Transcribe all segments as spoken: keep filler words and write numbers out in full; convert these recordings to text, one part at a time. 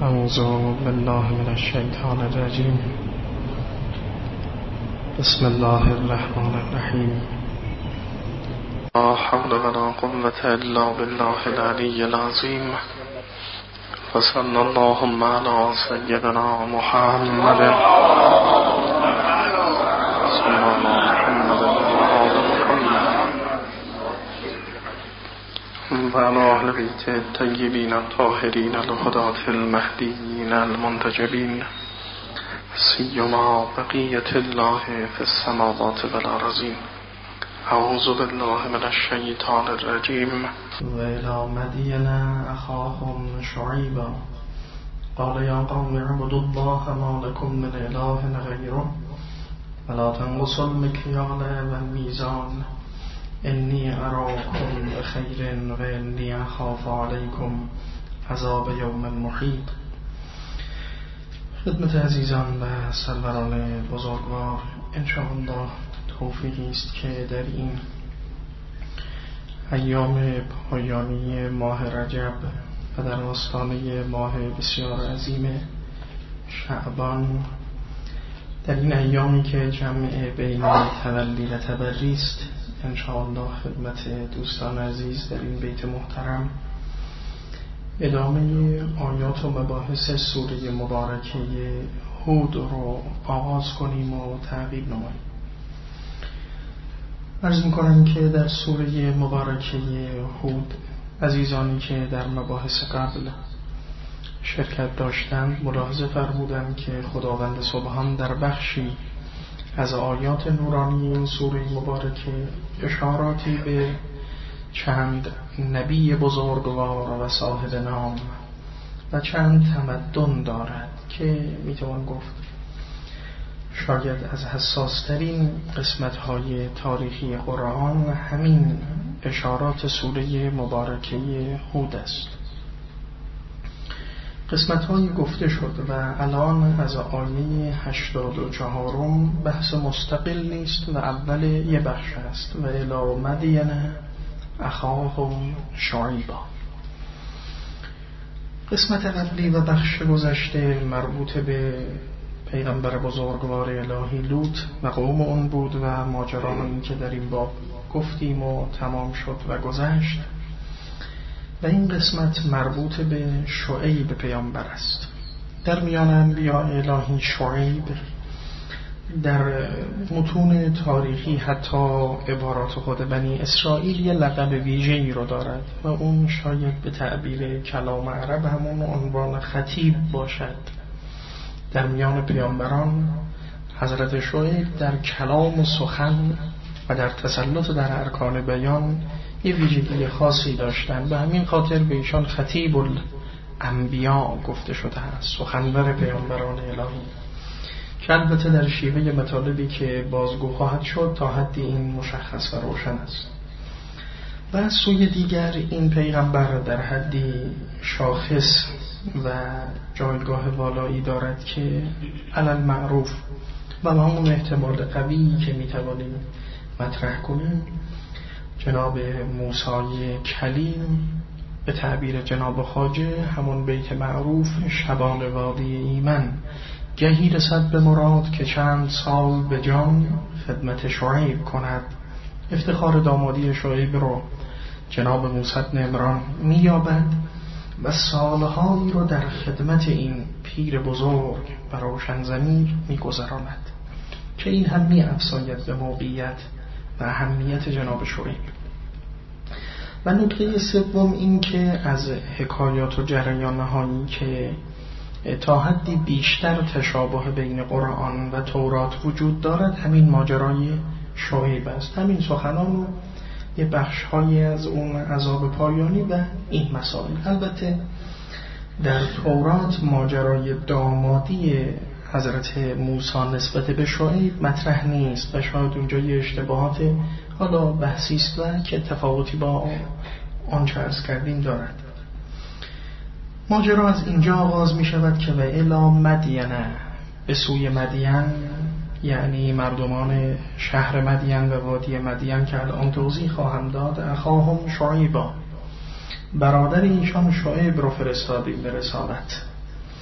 اعوذ بالله من الشیطان الرجیم. بسم الله الرحمن الرحیم. لا حول ولا قوة الا بالله العلی العظیم. وصلی اللهم علی سیدنا محمد و علی اهل بیت الطیبین الطاهرین الهداة المهدیین المنتجبین، سیما بقیة الله فی السماوات والارضین. اعوذ بالله من الشیطان الرجیم. و الی مدین اخاهم شعیبا قال یا قوم اعبدوا الله ما لکم من اله غیره ولا تنقصوا المکیال والمیزان انی اراکم بخیر و انی اخاف علیکم عذاب یوم محیط. خدمت عزیزان و سروران بزرگوار، انشاءالله توفیقی است که در این ایام پایانی ماه رجب و در آستانه ماه بسیار عظیم شعبان، در این ایامی که جمع بین تولی و تبری است، انشاءالله خدمت دوستان عزیز در این بیت محترم ادامه آیات و مباحث سوره مبارکه هود رو آغاز کنیم و تعقیب نماییم. عرض می‌کنم که در سوره مبارکه هود عزیزانی که در مباحث قبل شرکت داشتند ملاحظه فرمودند که خداوند سبحان در بخشی از آیات نورانی این سوره مبارکه اشاراتی به چند نبی بزرگوار و صاحب نام و چند تمدن دارد که میتوان گفت شاید از حساسترین قسمت‌های تاریخی قرآن همین اشارات سوره مبارکه هود است. قسمت‌هایی گفته شد و الان از آیه هشتاد و چهارم بحث مستقل نیست و اول یه بخش است. و الی مدین اخاهم شعیبا. قسمت قبلی و بخش گذشته مربوط به پیغمبر بزرگوار الهی لوط و قوم اون بود و ماجراهایی که در این باب گفتیم و تمام شد و گذشت. و این قسمت مربوط به شعیب پیامبر است. در میان انبیاء الهی شعیب در متون تاریخی حتی عبارات خود بنی اسرائیل یه لقب ویژه‌ای رو دارد و اون شاید به تعبیر کلام عرب همون عنوان خطیب باشد. در میان پیامبران حضرت شعیب در کلام و سخن و در تسلط در ارکان بیان یه ویژگی خاصی داشتن، به همین خاطر به ایشان خطیب الانبیا گفته شده است، سخنور پیامبران الهی، که البته در شیوه مطالبی که بازگو خواهد شد تا حدی این مشخص و روشن است. و از سوی دیگر این پیغمبر در حدی شاخص و جایگاه والایی دارد که علل معروف و با همون احتمال قوی که میتوانیم مطرح کنیم جناب موسی کلیم به تعبیر جناب خواجه همون بیت معروف شبان وادی ایمن گهی رسد به مراد که چند سال به جان خدمت شعیب کند. افتخار دامادی شعیب رو جناب موسی بن عمران میابد و سالهایی رو در خدمت این پیر بزرگ و روشن ضمیر میگذراند که این هم میافزاید به موقعیت و اهمیت جناب شعیب. و نکته سوم این که از حکایات و جریان‌هایی که تا حدی بیشتر تشابه بین قرآن و تورات وجود دارد همین ماجرای شعیب است. همین سخنان و یه بخش‌هایی از اون عذاب پایانی و این مسائل. البته در تورات ماجرای دامادی حضرت موسی نسبت به شعیب مطرح نیست و شاید اونجا یه اشتباهات حالا بحثی است و که تفاوتی با آنچه عرض کردیم دارد. ماجرا از اینجا آغاز می شود که و الی مدین، به سوی مدین، یعنی مردمان شهر مدین و وادی مدین که الان توضیح خواهم داد، اخاهم شعیبا، برادر ایشان شعیب رو فرستادیم به رسالت.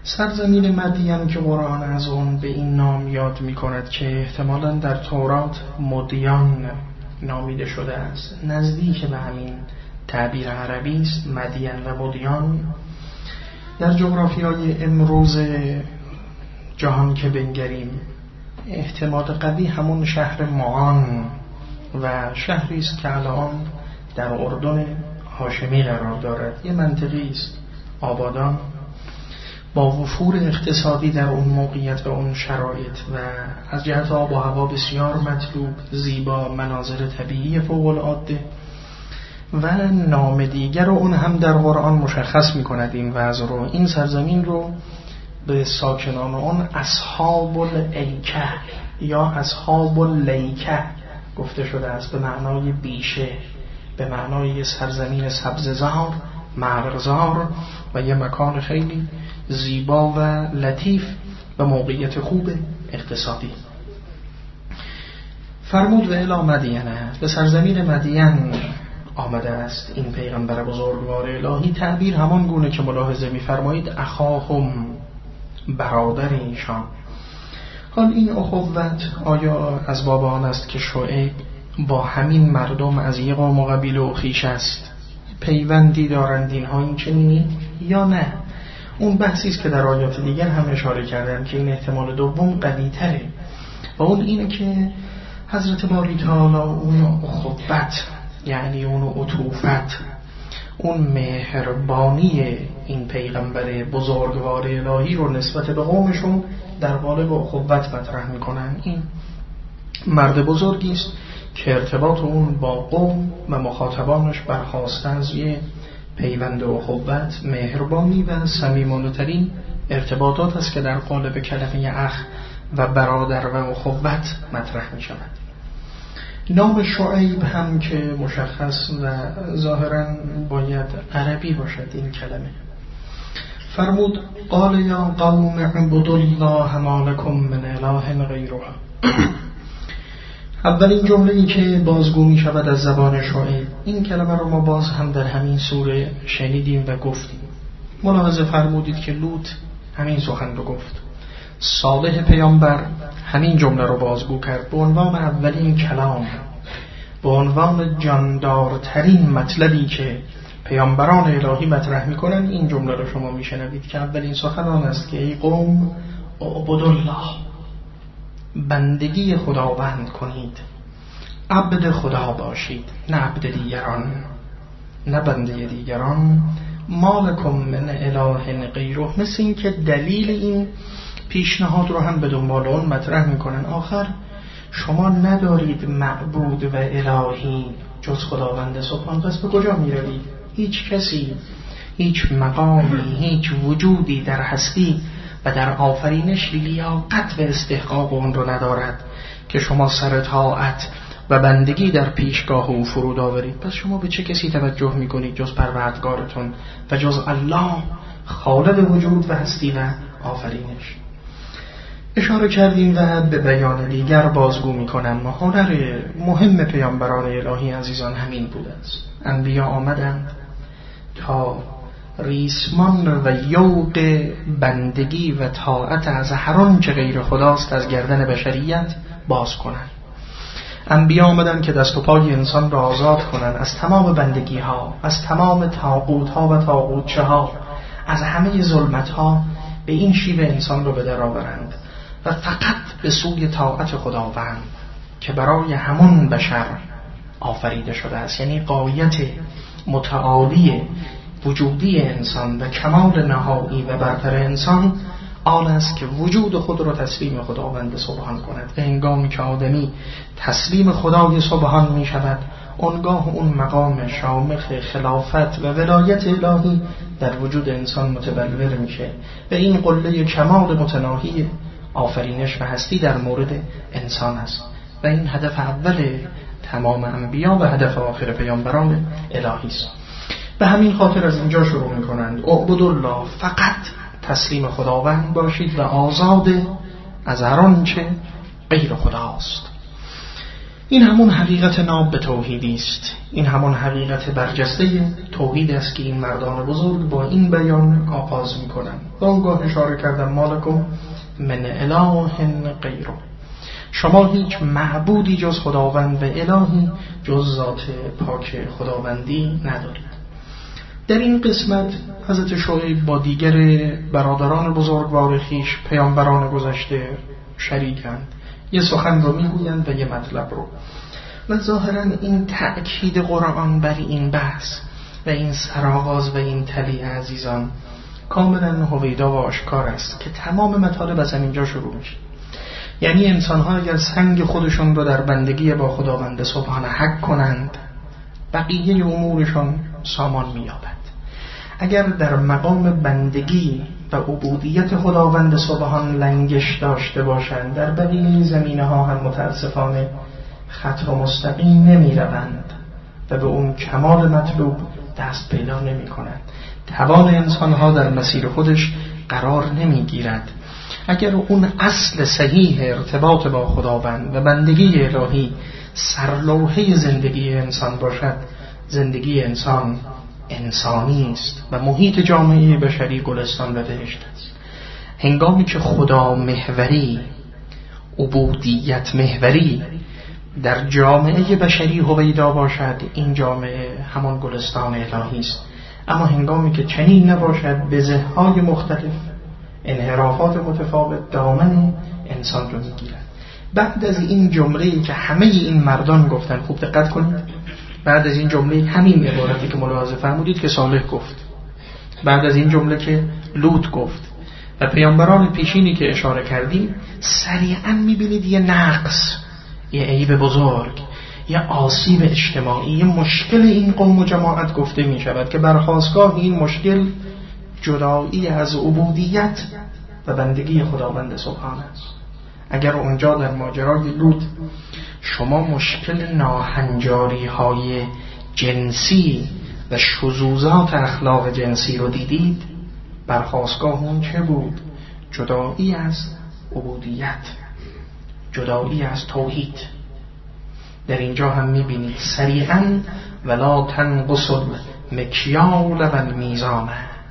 سرزمین مدین که قرآن از اون به این نام یاد می کند که احتمالاً در تورات مدیان نامیده شده است، نزدیک به همین تعبیر عربی است، مدین و مدیان. در جغرافیای امروز جهان که بنگریم احتمال قوی همون شهر معان و شهری است که الان در اردن هاشمی قرار دارد. یه منطقی است آبادان با وفور اقتصادی در اون موقعیت و اون شرایط و از جهت آب و هوا بسیار مطلوب، زیبا، مناظر طبیعی فوق العاده و نام دیگر رو اون هم در قرآن مشخص می کند. این وضع رو، این سرزمین رو به ساکنان اون اصحاب الایکه یا اصحاب اللیکه گفته شده است، به معنای بیشه، به معنای سرزمین سبززار، مرغزار و یه مکان خیلی زیبا و لطیف و موقعیت خوب اقتصادی. فرمود و الی مدینه، به سرزمین مدین آمده است این پیغمبر بزرگوار الهی. تعبیر همان گونه که ملاحظه می‌فرمایید اخاهم، برادر ایشان. حال این اخوت آیا از باب آن است که شعیب با همین مردم از یک قوم و قبیله و خویش است، پیوندی دارند اینها این چنینی یا نه؟ اون بحثی است که در آیات دیگر هم اشاره کردن که این احتمال دوم قوی تره و اون اینه که حضرت باری تعالی اون اخوت، یعنی اون عطوفت، اون مهربانی این پیغمبر بزرگوار الهی رو نسبت به قومشون در قالب اخوت مطرح میکنن. این مرد بزرگی است که ارتباط اون با قوم و مخاطبانش برخواسته از یه پیوند اخوت، مهربانی و صمیمانه‌ترین ارتباطات است که در قالب کلمه اخ و برادر و اخوت مطرح می شود. نام شعیب هم که مشخص و ظاهراً باید عربی باشد این کلمه. فرمود قال یا قوم اعبدوا الله ما لكم من اله غیره. اولین جمله‌ای که بازگو می شود از زبان شعیب، این کلمه رو ما باز هم در همین سوره شنیدیم و گفتیم. ملاحظه فرمودید که لوط همین سخن رو گفت، صالح پیامبر همین جمله رو بازگو کرد به عنوان اولین کلام، به عنوان جاندارترین مطلبی که پیامبران الهی مطرح میکنن. این جمله رو شما میشنوید که اولین سخن آن است که ای قوم اعبدوا الله، بندگی خداوند کنید، عبد خدا باشید، نه عبد دیگران، نه بنده دیگران. ما لکم من اله غیره، مثل این که دلیل این پیشنهاد رو هم به دنبال اون مطرح میکنن. آخر شما ندارید معبود و الهی جز خداوند سبحان، پس به کجا میروید؟ هیچ کسی، هیچ مقامی، هیچ وجودی در هستی و در آفرینش لیاقت و استحقاق اون رو ندارد که شما سر طاعت و بندگی در پیشگاه او فرود آورید. پس شما به چه کسی توجه میکنید جز پروردگارتون و جز الله، خالق وجود و هستی و آفرینش؟ اشاره کردیم و به بیان دیگر بازگو میکنم. هنر مهم پیامبران الهی عزیزان همین بوده است. انبیا آمدند تا ریسمان و یوق بندگی و طاعت از هر آنچه غیر خداست از گردن بشریت باز کنند. انبیا آمدند که دست و پای انسان را آزاد کنند از تمام بندگی ها، از تمام طاغوت ها و طاغوتچه ها، از همه ظلمت ها، به این شیوه انسان را به در آورند و فقط به سوی طاعت خداوند که برای همون بشر آفریده شده است. یعنی غایت متعالی وجودی انسان و کمال نهایی و برتر انسان آن است که وجود خود را تسلیم خداوند سبحان کند. و هنگامی که آدمی تسلیم خدای سبحان می شود، آنگاه اون مقام شامخ خلافت و ولایت الهی در وجود انسان متبلور میشه و این قله کمال متناهی آفرینش و هستی در مورد انسان است و این هدف اول تمام انبیا و هدف آخر پیامبران الهی است. به همین خاطر از اینجا شروع میکنند اعبدوا الله، فقط تسلیم خداوند باشید و آزاد از هر آنچه غیر خداست. این همون حقیقت ناب به توحیدی است. این همون حقیقت برجسته توحید است که این مردان بزرگ با این بیان آغاز می‌کنند. و اونگاه اشاره کردم مالکم من اله غیره، شما هیچ معبودی جز خداوند و الهی جز ذات پاک خداوندی ندارید. در این قسمت حضرت شعیب با دیگر برادران بزرگوار خویش پیامبران گذشته شریکند، یه سخن رو میگویند و یه مطلب رو. و ظاهرا این تأکید قرآن بر این بحث و این سرآغاز و این تلی عزیزان کاملا هویدا و آشکار است که تمام مطالب از اینجا شروع میشه. یعنی انسان‌ها اگر سنگ خودشون رو در بندگی با خداوند سبحانه حق کنند، بقیه امورشان سامان می‌یابد. اگر در مقام بندگی و عبودیت خداوند سبحان لنگش داشته باشند، در بقیه زمینه‌ها هم متاسفانه خط و مستقیم نمی‌روند و به اون کمال مطلوب دست پیدا نمی‌کنند. توان انسان‌ها در مسیر خودش قرار نمی‌گیرد. اگر اون اصل صحیح ارتباط با خداوند و بندگی الهی سرلوحه زندگی انسان باشد، زندگی انسان انسانی است و محیط جامعه بشری گلستان و بهشت است. هنگامی که خدا محوری، عبودیت محوری در جامعه بشری هویدا باشد، این جامعه همان گلستان الهی است. اما هنگامی که چنین نباشد، بزه‌های مختلف، انحرافات متفاوت دامن انسان رو میگیرد. بعد از این جمله‌ای که همه این مردان گفتن، خوب دقت کنید، بعد از این جمله همین عبارتی که ملاحظه فرمودید که صالح گفت، بعد از این جمله که لوط گفت و پیامبران پیشینی که اشاره کردیم، سریعا میبینید یه نقص، یه عیب بزرگ، یه آسیب اجتماعی، یه مشکل این قوم و جماعت گفته میشود که برخاستگاه این مشکل جدایی از عبودیت و بندگی خداوند سبحان است. اگر اونجا در ماجرای لوط شما مشکل ناهنجاری های جنسی و شذوذات اخلاق جنسی رو دیدید، برخاستگاه اون چه بود؟ جدایی از عبودیت، جدایی از توحید. در اینجا هم میبینید سریعا ولا تنقص المکیال و المیزان.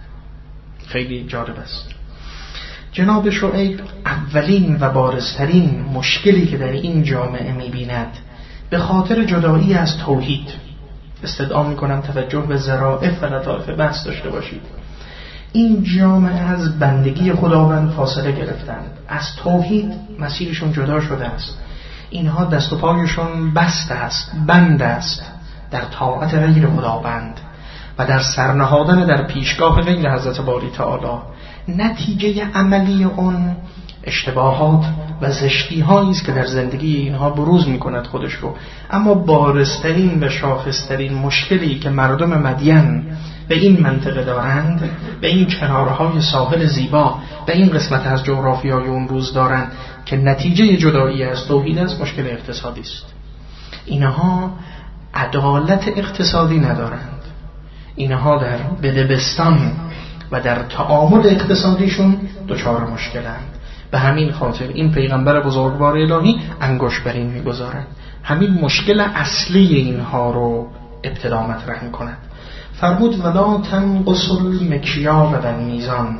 خیلی جالب است. جناب شعیب اولین و بارزترین مشکلی که در این جامعه می‌بیند به خاطر جدایی از توحید، استدعا می‌کنم توجه به ظرافت و لطائف بحث داشته باشید. این جامعه از بندگی خداوند فاصله گرفتند، از توحید مسیرشون جدا شده است. اینها دست و پایشون بسته است، بند است در طاعت غیر خداوند و در سرنهادن در پیشگاه غیر حضرت باری تعالی. نتیجه عملی اون اشتباهات و زشتی هایی است که در زندگی اینها بروز میکند خودش رو. اما بارزترین و شاخصترین مشکلی که مردم مدین به این منطقه دارند، به این کنارهای ساحل زیبا، به این قسمت از جغرافیای اون روز دارند که نتیجه جدایی از توحید است، مشکل اقتصادی است. اینها عدالت اقتصادی ندارند. اینها در بدبستان و در تعامل اقتصادیشون دچار مشکلند. به همین خاطر این پیغمبر بزرگوار الهی انگشت بر این میگذارند، همین مشکل اصلی اینها رو ابتدا مطرح میکنند. فرمود ولا تنقص المکیال و المیزان،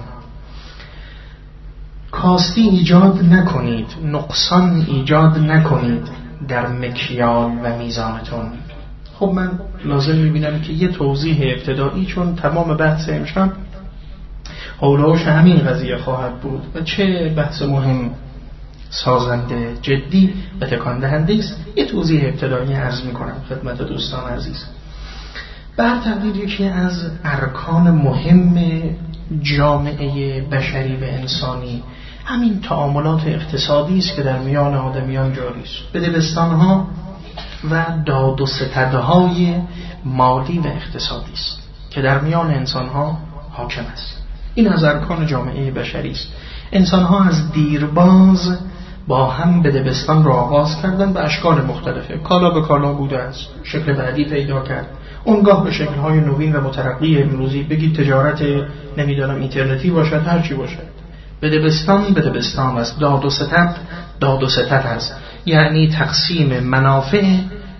کاستی ایجاد نکنید، نقصان ایجاد نکنید در مکیال و میزانتون. خب من لازم میبینم که یه توضیح ابتدایی، چون تمام بحث امشب حولوش همین قضیه خواهد بود و چه بحث مهم، سازنده، جدی و تکان دهنده است. یه توضیح ابتدایی عرض میکنم خدمت دوستان عزیز. بر تقدیر یکی از ارکان مهم جامعه بشری و انسانی همین تعاملات اقتصادی است که در میان آدمیان جاری است، بدبستان‌ها و داد و ستدهای مالی و اقتصادی است که در میان انسان‌ها حاکم است. این از ارکان جامعه بشری است. انسان‌ها از دیرباز با هم بدبستان را آغاز کردن به اشکال مختلفه، کالا به کالا بوده است، شکل بعدی پیدا کرد، اونگاه به شکل‌های نوین و مترقی امروزی، بگید تجارت نمیدانم اینترنتی باشد، هر چی باشد، بدبستان بدبستان است، داد و ستد داد و ستد است. یعنی تقسیم منافع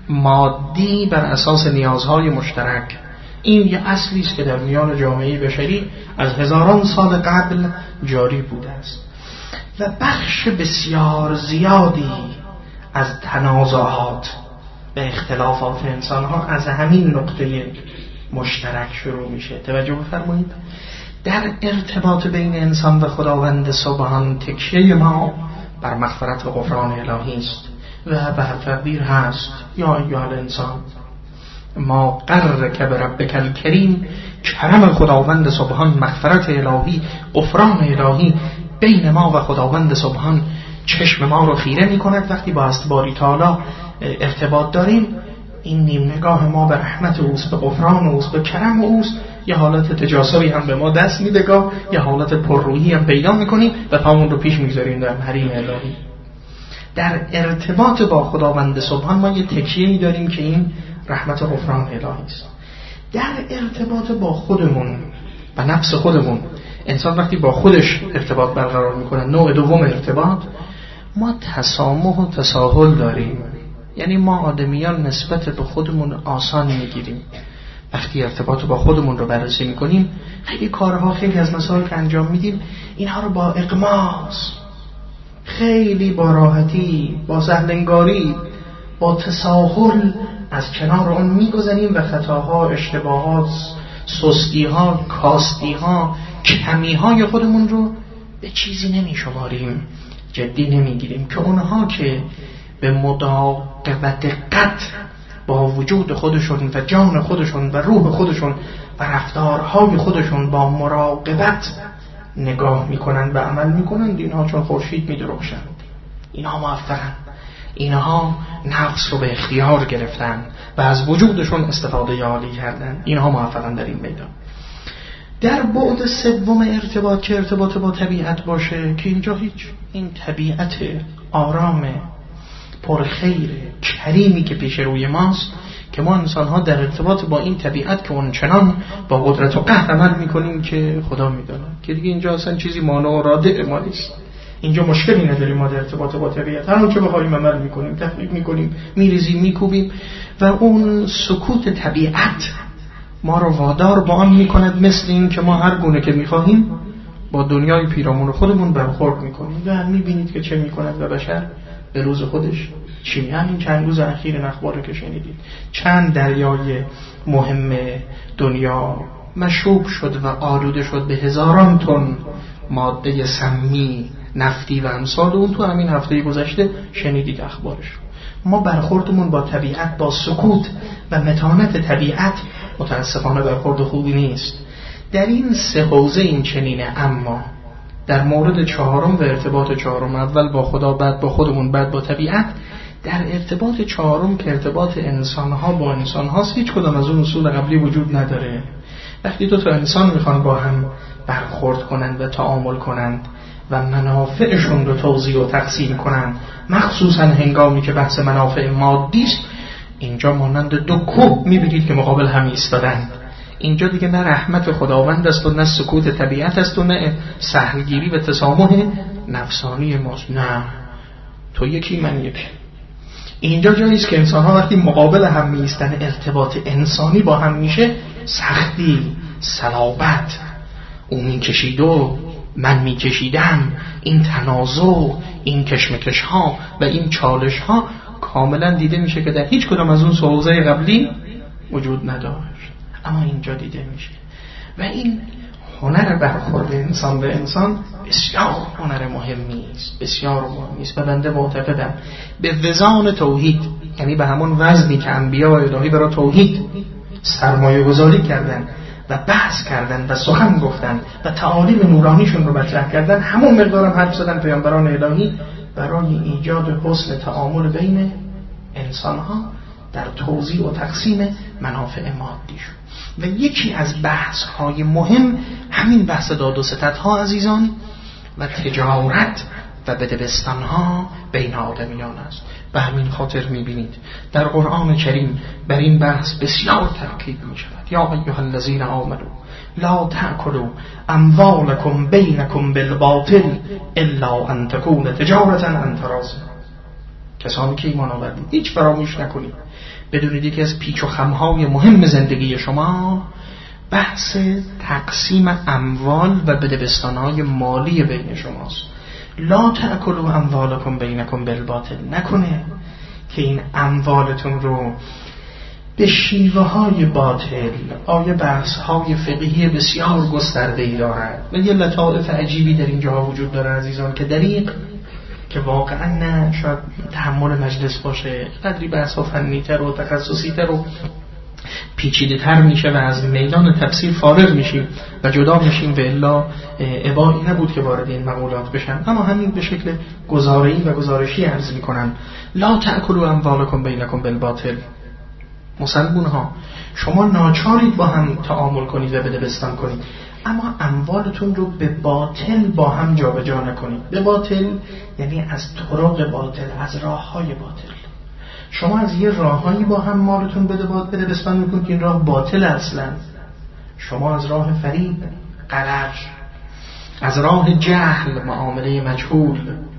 مادی بر اساس نیازهای مشترک. این یه اصلی است که در میان جامعه بشری از هزاران سال قبل جاری بوده است و بخش بسیار زیادی از تنازعات و اختلافات انسان‌ها از همین نقطه مشترک شروع میشه. توجه بفرمایید، در ارتباط بین انسان و خداوند سبحان تکیه ما بر مغفرت و غفران الهی است و به تقدیر هست یا ایها الانسان ما قررک بربک الکریم، کرم خداوند سبحان، مغفرت الهی، غفران الهی بین ما و خداوند سبحان چشم ما رو خیره می کند. وقتی با استباری تعالی ارتباط داریم، این نیم نگاه ما به رحمت اوست، به غفران اوست، به کرم اوست. یه حالت تجاسری هم به ما دست میده، گاه یه حالت پرروحی هم پیدا میکنیم و پامون رو پیش میگذاریم در حریم الهی. در ارتباط با خداوند سبحان ما یه تکیه میداریم که این رحمت و غفران الهی است. در ارتباط با خودمون و نفس خودمون، انسان وقتی با خودش ارتباط برقرار میکنه، نوع دوم ارتباط، ما تسامح و تساهل داریم. یعنی ما آدمیان نسبت به خودمون آسان میگیریم. وقتی ارتباط با خودمون رو بررسی میکنیم، خیلی کارها، خیلی از مسائل که انجام میدیم، اینها رو با اغماس، خیلی با راحتی، با سهلنگاری، با تساهل از کنار اون میگذاریم و خطاها، اشتباهات، سستیها، کاستیها، کمیهای خودمون رو به چیزی نمیشماریم، جدی نمیگیریم. که اونها که به مداقه و دقت با وجود خودشون و جان خودشون و روح خودشون و رفتارهای خودشون با مراقبت نگاه میکنن و عمل میکنن، اینها چون خورشید میدرخشند، اینها موفقن، اینها نفس رو به اختیار گرفتن و از وجودشون استفاده عالی کردن، اینها موفقن در این میدان. در بعد سوم ارتباط که ارتباط با طبیعت باشه، که اینجا هیچ، این طبیعت آرام پرخیر کریمی که پیش روی ماست، که ما انسان ها در ارتباط با این طبیعت که اون چنان با قدرت و قهر عمل میکنیم که خدا میدونه، که دیگه اینجا اصلا چیزی مانع و رادع ما نیست. اینجا مشکلی نداریم ما در ارتباط با طبیعت، هر اون چه بخوایم عمل میکنیم، تفریق میکنیم، میریزیم، میکوبیم و اون سکوت طبیعت ما رو وادار با آن میکند، مثل این که ما هر گونه که میخواهیم با دنیای پیرامون خودمون برخورد میکنیم و میبینید که چه میکند و بشر به روز خودش چی. همین چند روز اخیر این اخبار که شنیدید، چند دریای مهم دنیا مشوب شد و آلوده شد به هزاران تن ماده سمی، نفتی و امثال اون. تو همین هفته گذشته شنیدید اخبارش. ما برخوردمون با طبیعت، با سکوت و متانت طبیعت متاسفانه برخورد خوبی نیست. در این سه حوزه این چنینه. اما در مورد چهارم و ارتباط چهارم، اول با خدا، بعد با خودمون، بعد با طبیعت، در ارتباط چهارم که ارتباط انسانها با انسانهاست، هیچ کدام از اون اصول قبلی وجود نداره. وقتی دو تا انسان میخوان با هم برخورد کنند و تعامل کنند و منافعشون رو توزیع و تقسیم کنند، مخصوصا هنگامی که بحث منافع مادی است، اینجا مانند دو کوه میبینید که مقابل هم ایستادند. اینجا دیگه نه رحمت خداوند است و نه سکوت طبیعت است و نه سهلگیری و تسامح نفسانی ماست. نه، تو یکی من یکی. اینجا جایی است که انسان‌ها وقتی مقابل هم میایستن، ارتباط انسانی با هم میشه، سختی، صلابت، اون میکشید و من میکشیدم، این تنازع، این کشمکش ها و این چالش ها کاملا دیده میشه که در هیچ کدام از اون حوزه قبلی وجود نداشت، اما اینجا دیده میشه. و این هنر برخورد انسان به انسان بسیار هنر مهمی است، بسیار مهمی است. و بنده معتقدم به وزان توحید، یعنی به همون وزنی که انبیا و الهی برای توحید سرمایه گذاری کردن و بحث کردن و سخن گفتن و تعالیم نورانیشون رو مطرح کردن، همون مقدارم حرف زدن پیامبران الهی برای ایجاد حسن تعامل بین انسانها در توزیع و تقسیم منافع مادیشون. و یکی از بحث های مهم همین بحث داد و ستد ها عزیزان و تجارت و بدبستان ها بین آدمیان است. به همین خاطر میبینید در قرآن کریم بر این بحث بسیار تاکید میشود. یا ایها الذین آمنوا لا تأکلوا اموالکم بینکم بالباطل الا ان تکون تجارة عن تراض. کسانی که ایمان آوردید هیچ فراموش نکنید، بدونید یکی از پیچ و خمهای مهم زندگی شما بحث تقسیم اموال و بدبستانهای مالی بین شماست. لا تأکلوا اموالکم بینکم بالباطل، نکنه که این اموالتون رو به شیوه های باطل. آیه بحث های فقهی بسیار گسترده ای دارد و یه لطائف عجیبی در اینجا وجود داره عزیزان که دریق که واقعا نه شاید تحمل مجلس باشه، قدری بحث ها فنی تر و تخصصی تر و پیچیده تر میشه و از میدان تفسیر فارغ میشیم و جدا میشیم و الا ابایی نبود که وارد این مقولات بشن. اما همین به شکل گزاره‌ای و گزارشی عرض میکنم. لا تأکلوا اموالکم بینکم بالباطل. مسلمون ها شما ناچارید با هم تعامل کنید و بدبستان کنید، اما اموالتون رو به باطل با هم جابجا نکنید. به باطل یعنی از طرق باطل، از راه‌های باطل. شما از یه راههایی با هم مالتون بده بستان میکنید که این راه باطل اصلا. شما از راه فریب، غرر، از راه جهل، معامله مجهول،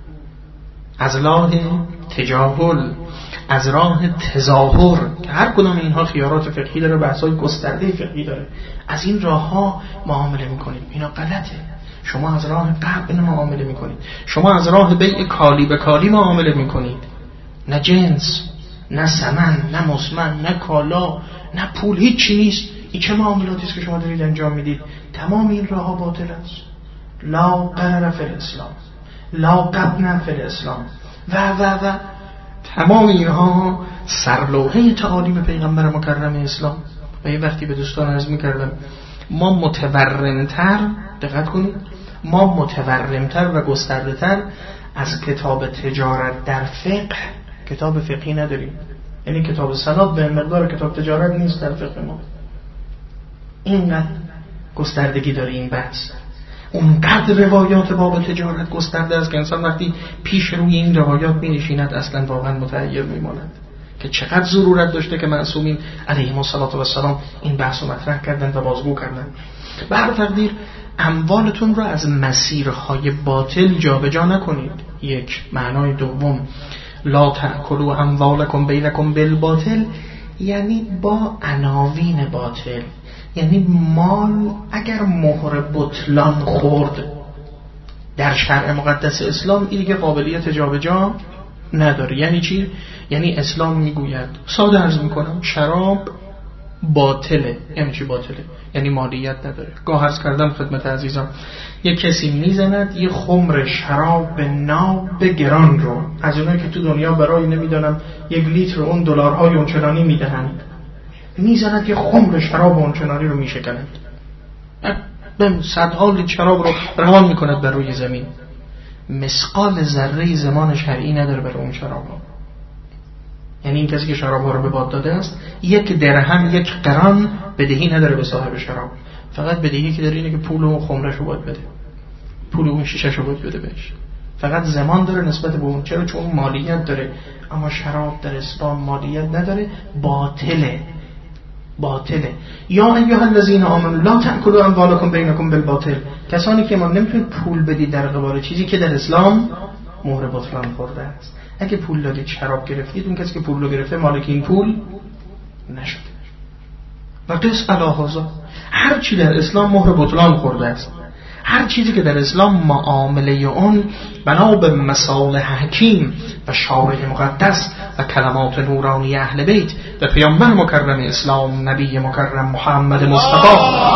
از راه تجاهل، از راه تظاهر که هر کدام اینها خیارات فقهی داره، بحث‌های گسترده فقهی داره، از این راه‌ها معامله میکنید. اینا غلطه. شما از راه قبل معامله میکنید، شما از راه بیع کالی به کالی معامله میکنید، نه جنس، نه ثمن، نه مسمن، نه کالا، نه پول، هیچ چی نیست. این چه معاملاتی است که شما دارید انجام میدید؟ تمام این راه‌ها باطل است. لا غرر فی الاسلام، لا غبن فی الاسلام و و و تمام اینها سرلوحه تعالیم پیغمبر مکرم اسلام. و یه وقتی به دوستان عرض میکردم ما متورمتر، دقت کنید، ما متورمتر و گسترده‌تر از کتاب تجارت در فقه کتاب فقهی نداریم. یعنی کتاب صنعت به مقدار کتاب تجارت نیست در فقه ما. اینقدر گستردگی داره این بحث، اونقدر روایات باب تجارت گسترده است که انسان وقتی پیش روی این روایات می نشیند اصلا واقعا متحیر می ماند که چقدر ضرورت داشته که معصومین علیهم السلام این بحث رو مطرح کردن و بازگو کردن. به هر تقدیر اموالتون رو از مسیرهای باطل جابجا نکنید. یک معنای دوم لا تأکلوا اموالکم بینکم بالباطل یعنی با عناوین باطل. یعنی مال اگر مهر بطلان خورد در شرع مقدس اسلام این دیگه قابلیت جابجا نداره. یعنی چی؟ یعنی اسلام میگوید، ساده عرض میکنم، شراب باطله. یعنی چی باطله؟ یعنی مالیت نداره. گاه عرض کردم خدمت عزیزان، یک کسی میزند یه خمر شراب ناب گران رو، از اونایی که تو دنیا برای نمیدونم یک لیتر اون دلارهای اونچنانی میدهند، میزند یه خمر شراب اونچنانی رو میشکند، به صدها لیتر شراب رو روان میکند بر روی زمین. مثقال ذره زمان شرعی نداره برای اون شراب ها. یعنی این کسی که شراب ها رو به باد داده است یک درهم یک قران بدهی نداره به صاحب شراب، فقط بدهی که داره اینه که پول و خمرش رو باید بده، پول و شیشش رو باید بده بهش. فقط زمان داره نسبت به اون. چرا؟ چون مالیت داره. اما شراب در اسلام مالیت نداره، باطله. باطله. یا ایها الذین آمنوا لا تأکلوا اموالکم بینکم بالباطل. کسانی که ما نمیتونید پول بدید در قبال چیزی که در اسلام مهر بطلان خورده است. اگه پول دادید شراب گرفتید، اون کسی که پول رو گرفته مالک این پول نشده. و قس علی هذا، هر چی در اسلام مهر بطلان خورده است، هر چیزی که در اسلام معامله اون بنا به مصالح حکیم و شارع مقدس و کلمات نورانی اهل بیت و پیامبر مکرم اسلام نبی مکرم محمد مصطفی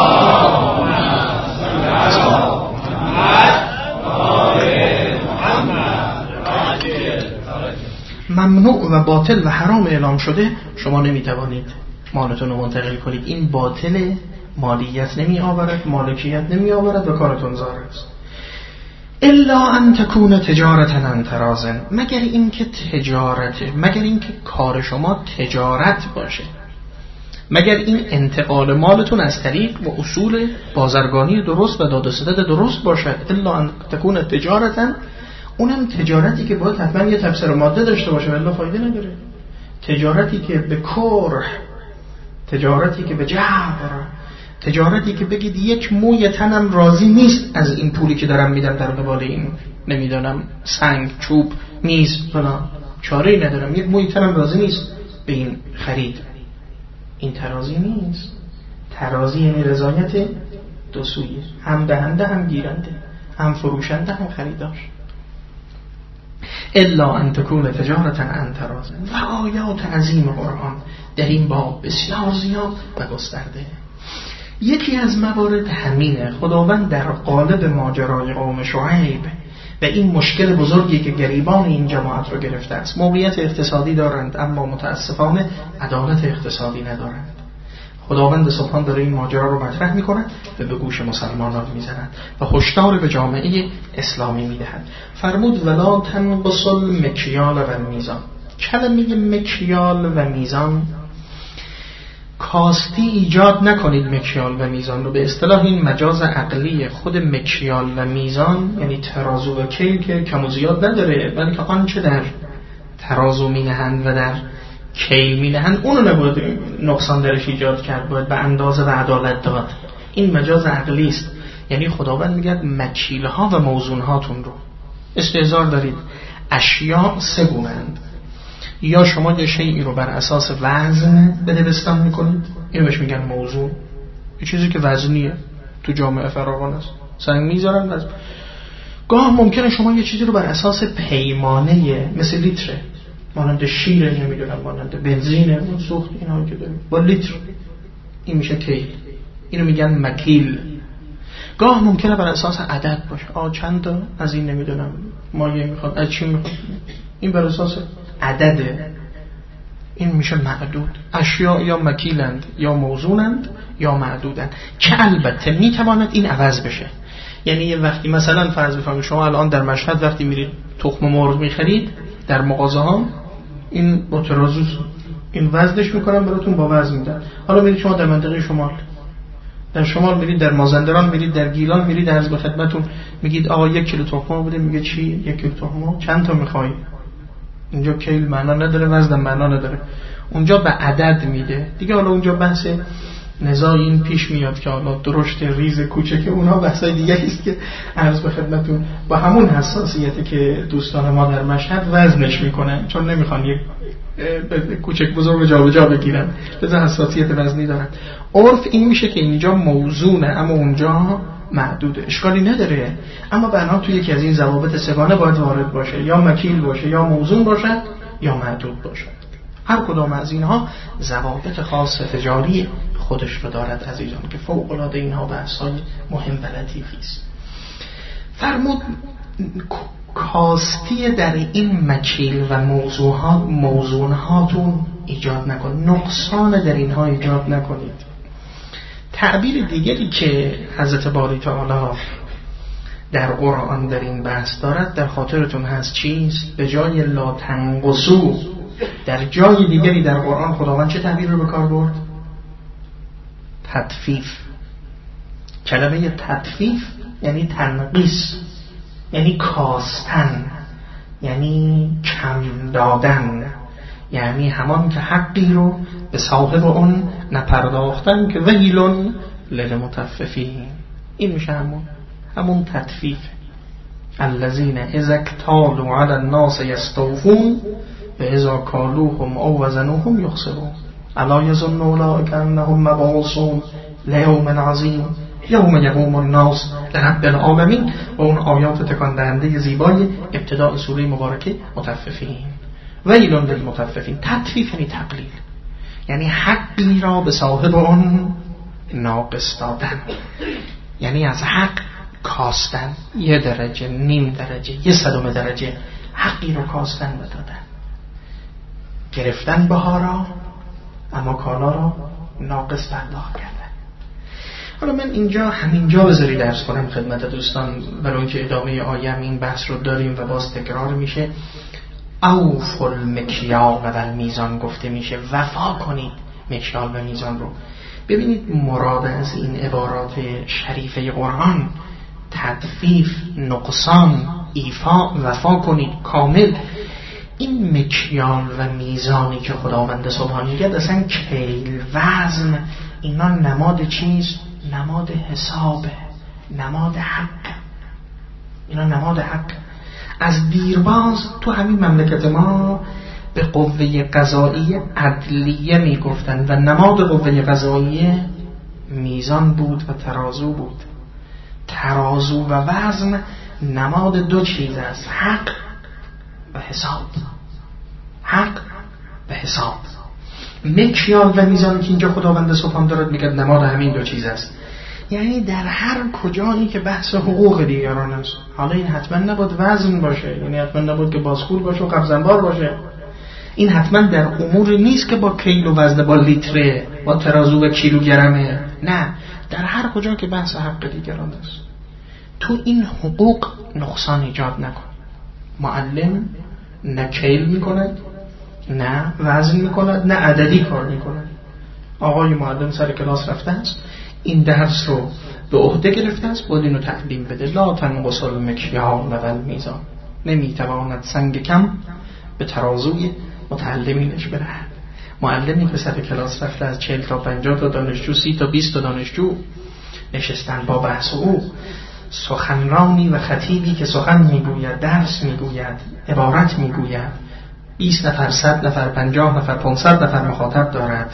ممنوع و باطل و حرام اعلام شده، شما نمیتوانید مالتون رو منتقل کنید. این باطل، مالیت نمی آورد، مالکیت نمی آورد و کارتون زار است. الا ان تکون تجارتا عن تراض، مگر اینکه تجارته، مگر اینکه کار شما تجارت باشه، مگر این انتقال مالتون از طریق و اصول بازرگانی درست و داد و ستد درست باشد. الا ان تکون تجارتا، اونم تجارتی که باید حتما یه تفسیر ماده داشته باشه ولی فایده نداره. تجارتی که به کره، تجارتی که به جبر، تجارتی که بگید یک موی تنم راضی نیست از این پولی که دارم میدم در قبال این نمیدونم سنگ، چوب، میز فلان، چاره‌ای ندارم، یک موی تنم راضی نیست به این خرید. این ترازی نیست. ترازی یعنی رضایت دو سویه، هم دهنده هم گیرنده، هم فروشنده هم خریدار. الا ان تکون تجارتا عن تراض. و آیات عظیم قرآن در این باب بسیار زیاد و گسترده. یکی از موارد همینه. خداوند در قالب ماجرای قوم شعیب و این مشکل بزرگی که گریبان این جماعت رو گرفته است، موقعیت اقتصادی دارند اما متاسفانه عدالت اقتصادی ندارند. خداوند سبحان داره این ماجرا رو مطرح می‌کند و به گوش مسلمانان می‌زند و هشدار به جامعه اسلامی می‌دهد. فرمود ولا تنقص المکیال و میزان. کلمه مکیال و میزان، کاستی ایجاد نکنید مکیال و میزان رو. به اصطلاح این مجاز عقلی خود مکیال و میزان یعنی ترازو و کیل که کم و زیاد نداره، بلکه آنچه در ترازو می‌نهند و در کی می‌نهند اونو نباید نقصان درش ایجاد کرد، باید به اندازه و عدالت داد. این مجاز عقلی است. یعنی خداوند میگه مکیل‌ها و موزون‌هاتون رو استهزار دارید. اشیاء سه گونه‌اند. یا شما یه شیئی رو بر اساس وزن به دبستان میکنید، اینو بهش میگن موزون، یه چیزی که وزنیه تو جامعه فراوان است، سنگ میذارن وزن. گاه ممکنه شما یه چیزی رو بر اساس پیمانه مثل لیتره، مانند شیره، نمیدونم مانند بنزینه، اون سوخت اینا که داریم با لیتر، این میشه کیل، اینو میگن مکیل. گاه ممکنه بر اساس عدد باشه، آ چند تا از این نمیدونم مایه میخواد، از چی میخواد، این بر اساس عدده، این میشه معدود. اشیاء یا مکیلند یا موزونند یا معدودند که البته میتواند این عوض بشه. یعنی یه وقتی مثلا فرض بفرمایید شما الان در مشهد وقتی میرید تخم مرغ میخرید در مغازه ها، این با ترازو این وزنش میکنن براتون با وزن میدن. حالا میرید شما در منطقه شمال، در شمال میرید، در مازندران میرید، در گیلان میرید، عرض به خدمتتون میگید آقا یک کیلو تخم مرغ بده، میگه چی؟ یک کیلو تخم مرغ چند تا میخوای؟ اینجا کیل معنا نداره، وزن معنا نداره، اونجا به عدد میده دیگه. حالا اونجا بحث نزاع این پیش میاد که حالا درشت ریز کوچک اونها بحثای دیگه است که عرض به خدمتتون با همون حساسیتی که دوستان ما در مشهد وزنش میکنن، چون نمیخوان یک کوچک بزرگ جابجا بگیرن، لذا حساسیت وزنی دارن. عرف این میشه که اینجا موزونه اما اونجا محدوده، اشکالی نداره، اما بنا توی یکی از این ضوابط سگانه باید وارد باشه، یا مکیل باشه یا موزون باشه یا محدود باشه. هر کدام از اینها ضوابط خاص تجاری خودش رو دارد عزیزان که فوق العاده اینها بحث‌های مهم و لطیفی است. فرمود کاستی در این مکیل و موضوعات موزونهاتون ایجاد نکنید، نقصان در اینها ایجاد نکنید. تعبیر دیگری که حضرت باری تعالی در قرآن در این بحث دارد در خاطرتون هست چیست؟ به جای لا تنقصو در جای دیگری در قرآن خداوند چه تعبیر رو به کار برد؟ تطفیف. کلمه تطفیف یعنی تنقیص، یعنی کاستن، یعنی کم دادن، یعنی همان که حقی رو به صاحب اون نپرداختن که ویلون للمطففین. این میشه همون همون تطفیف. الذین اذا اکتالوا علی الناس یستوفون و اذا کالوهم او وزنوهم یخسرون الا یظن اولئک انهم مبعوثون لیوم عظیم یوم یقوم الناس لرب العالمین. و اون آیات تکان دهنده زیبای ابتداء سوره مبارکه مطففین. ویل للمطففین. تطفیف یعنی تقلیل، یعنی حقی را به صاحب اون ناقص دادن، یعنی از حق کاستن، یه درجه، نیم درجه، یه صدم درجه حقی رو کاستن و دادن، گرفتن بها را اما کالا را ناقص پرداخت کردن. حالا من اینجا همینجا بذارید درس کنم خدمت دوستان، برای اینکه ادامه آیه این بحث رو داریم و باز تکرار میشه. اوف المکیال و میزان گفته میشه، وفا کنید مکیال و میزان رو. ببینید مراد از این عبارات شریفه قرآن تطفیف، نقصان ایفا وفا کنید کامل. این مکیال و میزانی که خداوند سبحانه میگه اصلا کیل وزن اینا نماد چیست؟ نماد حسابه، نماد حق. اینا نماد حق. از دیرباز تو همین مملکت ما به قوه قضاییه عدلیه میگفتن و نماد قوه قضاییه میزان بود و ترازو بود. ترازو و وزن نماد دو چیز است، حق و حساب. حق و حساب. مکیال و میزانی که اینجا خداوند سبحان دارد میگه نماد همین دو چیز است. یعنی در هر کجایی که بحث حقوق دیگران است، حالا این حتما نباید وزن باشه، یعنی حتما نباید که بازخور باشه و قبضنبار باشه، این حتما در امور نیست که با کیل و وزن، با لیتره، با ترازو و کیلوگرمه. نه، در هر کجا که بحث حق دیگران است تو این حقوق نقصان ایجاد نکن. معلم نه کیل میکند، نه وزن میکند، نه عددی کار میکند. آقای معلم سر کلاس رفته است، این درس رو به عهده گرفته است، باید اینو تعلیم بده. لا تنقص المکیال و المیزان. نمیتواند سنگ کم به ترازوی متعلمینش برهد. معلمی که سر کلاس رفته از چهل تا پنجاه تا دانشجو، سی تا بیست تا دانشجو نشستن با بحث او، سخنرانی و خطیبی که سخن میگوید، درس میگوید، عبارت میگوید، بیست نفر، صد نفر، پنجاه نفر، پانصد نفر مخاطب دارد،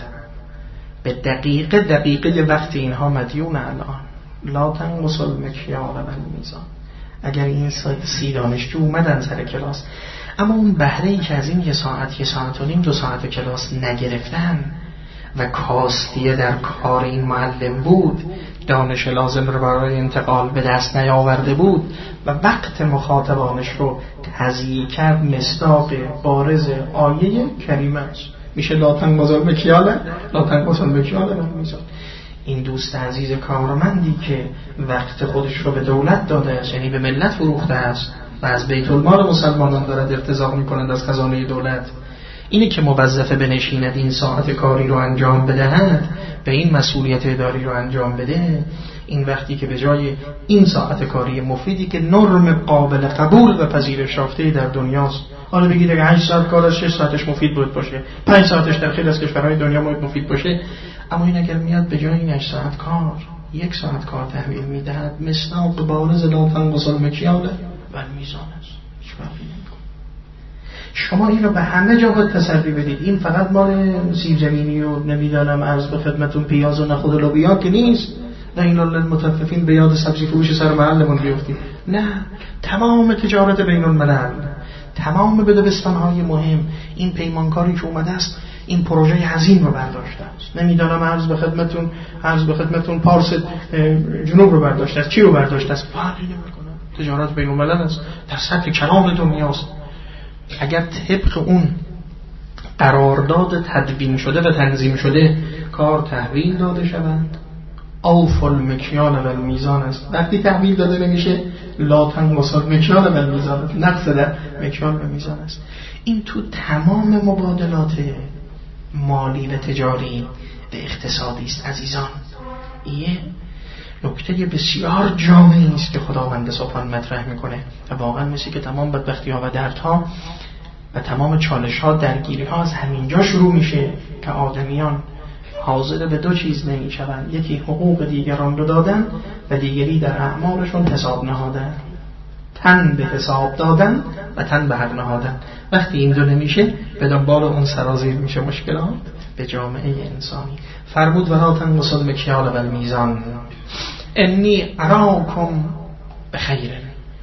به دقیقه دقیقه وقت اینها مدیون الان. لا تنقص المکیال و المیزان. اگر این سی دانشجو اومدن سر کلاس، اما اون بهره‌ای که از این یه ساعت، یه ساعت و نیم، دو ساعت کلاس نگرفتن و کاستیه در کار این معلم بود، دانش لازم رو برای انتقال به دست نیاورده بود و وقت مخاطبانش رو تضییع کرد، مصداق بارز آیه کریمه است. میشه لا تنقص المکیال لا تنقص المکیال و المیزان. این دوست عزیز کارمندی که وقت خودش رو به دولت داده است، یعنی به ملت فروخته است و از بیت المال مسلمانان دارد ارتزاق می‌کند از خزانه دولت، اینی که موظفه بنشیند این ساعت کاری رو انجام بدهد، به این مسئولیت اداری رو انجام بده، این وقتی که به جای این ساعت کاری مفیدی که نرم قابل قبول و پذیرش یافته در دنیاست، حالا بگید اگه هشت ساعت کار از شش ساعتش مفید بود باشه، پنج ساعتش در خیلی از کشورهای دنیا مفید باشه، اما این اگر میاد به جای این هشت ساعت کار یک ساعت کار تحویل میدهد، مصداق بارز لا تنقص المکیال و المیزان است. هیچ فرقی نمیکنه. شما این رو به همه جا باید تسری بدید. این فقط مال سیب زمینی و نمیدانم عرض به خدمتون پیاز و نخود و لوبیا که نیست، نه این المتففین به یاد سبزی فروش سر محلمون بیفتیم. نه، تمام تجارت بین الملل، تمام بدبستان‌های مهم، این پیمانکاری که اومده است، این پروژه عظیم رو برداشته است. نمیدانم عرض به خدمتون عرض به خدمتون پارس جنوب رو برداشته است، چی رو برداشته است، فرقی نمی‌کنه. تجارت بین الملل است، در سطح کلام دنیاست. اگر طبق اون قرارداد تدوین شده و تنظیم شده کار تحویل داده شوند، اوف المکیال و المیزان است. وقتی تحویل داده نمیشه لا تنقص المکیال و المیزان، نقص در مکیال و میزان است. این تو تمام مبادلات مالی و تجاری و اقتصادی است عزیزان. این نکته بسیار جامعی است که خداوند سبحان مطرح میکنه و واقعا مثل که تمام بدبختی ها و دردها و تمام چالش ها درگیری ها از همینجا شروع میشه که آدمیان حاضر به دو چیز نمیشوند، یکی حقوق دیگران رو دادن و دیگری در اعمالشون حساب نهادن، تن به حساب دادن و تن به حق نهادن. وقتی این دو نمیشه به دنبال اون سرازیر میشه مشکلات به جامعه انسانی. فرمود ولا تنقص المکیال و المیزان انی اراکم بخیر،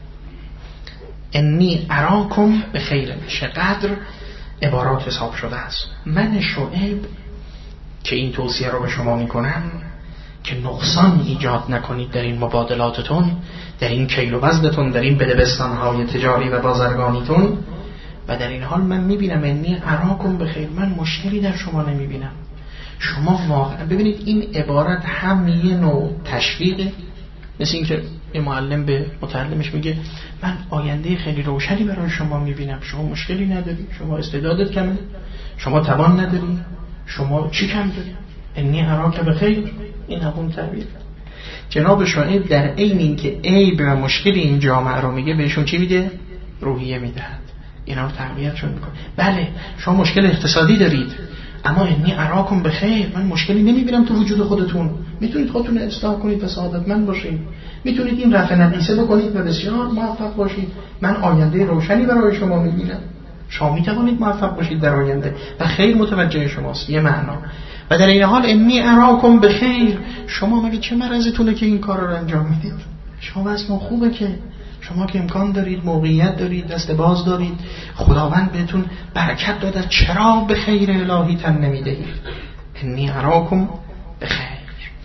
انی اراکم بخیر. چقدر عبارات حساب شده است. من شعیب که این توصیه رو به شما میکنم که نقصان ایجاد نکنید در این مبادلاتتون، در این کیل و وزنتون، در این بدبستانهای تجاری و بازرگانیتون، و در این حال من میبینم انی اراکم بخیر، من مشکلی در شما نمیبینم. شما واقعا ببینید این عبارت هم یه نوع تشویقه، مثل این که یه معلم به متعلمش میگه من آینده خیلی روشنی برای شما میبینم، شما مشکلی نداری، شما استعدادت کمه، شما توان نداری، شما چی کم داری، انی اراک بخیر. این همون تعبیر. جناب شعیب در عین اینکه عیب و مشکل این جامعه رو میگه بهشون چی میده؟ روحیه میدهد، اینا رو تقویتشون میکنه. بله شما مشکل اقتصادی دارید، اما انی اراکم بخیر، من مشکلی نمیبینم تو وجود خودتون، میتونید خودتون اصلاح کنید و سعادتمند باشید، میتونید این رفع ندیسه بکنید و بسیار موفق باشید، من آینده روشنی برای شما میبینم، شما میتوانید موفق باشید در آینده و خیر متوجه شماست. یه معنا. و در این حال انی اراکم بخیر، شما مگه چه مرضتونه که این کار رو انجام میدید؟ شما واسه خوبه که شما که امکان دارید، موقعیت دارید، دست باز دارید، خداوند بهتون برکت داده، چرا به خیر الهی تن نمیدهید؟ انی اراکم بخیر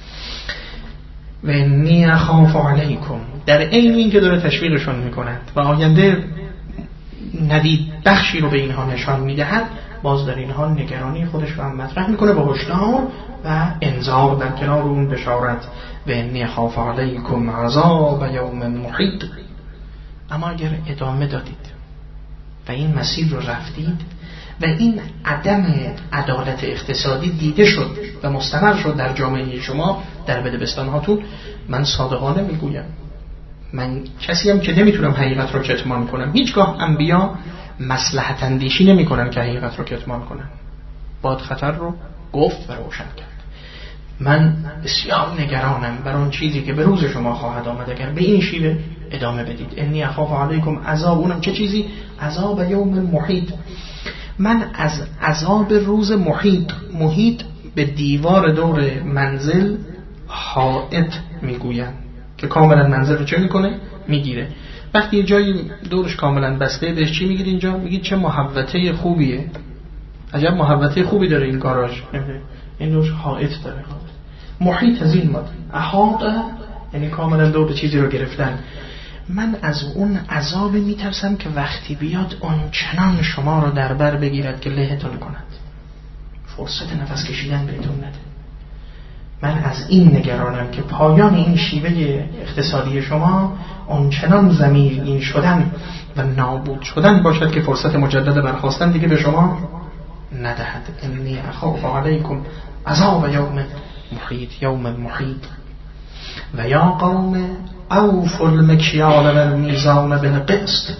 و انی اخاف علیکم، در عین این که داره تشویقشون میکند و آینده ندید بخشی رو به اینها نشان میدهد، باز در اینها نگرانی خودش رو هم مطرح میکنه با هشدار و انذار در کنار اون بشارت و انی اخاف علیکم عذاب یوم محیط. اما اگر ادامه دادید و این مسیر رو رفتید و این عدم عدالت اقتصادی دیده شد و مستمر شد در جامعه شما، در بدبستان هاتون، من صادقانه میگویم، من کسی هم که نمیتونم حقیقت رو کتمان کنم. هیچگاه انبیا مصلحت اندیشی نمی کنن که حقیقت رو کتمان کنن. باد خطر رو گفت و روشن کرد. من بسیار نگرانم بر اون چیزی که به روز شما خواهد آمد اگر به این شیوه ادامه بدید. انی اخاف علیکم عذاب، اونم چه چیزی؟ عذاب یوم محیط. من از عذاب روز محیط، محیط به دیوار دور منزل حائط میگوین که کاملا منزل رو چه میکنه؟ میگیره. وقتی یه جایی دورش کاملا بسته بهش چی میگید اینجا؟ میگید چه محوطه خوبیه، عجب محوطه خوبی داره این گاراژ، این دورش حائط داره. محیط از این مد احاطه یعنی کاملا دور چیزی رو گرفتن. من از اون عذاب میترسم که وقتی بیاد اون چنان شما رو در بر بگیرد که لهتون کند، فرصت نفس کشیدن بهتون نده. من از این نگرانم که پایان این شیوه اقتصادی شما اون چنان زمین شدن و نابود شدن باشد که فرصت مجدد برخاستن دیگه به شما ندهد. انی اخاف علیکم عذاب یوم محیط، یوم محیط. و یا قوم اوفوا المکیال والمیزان بالقسط.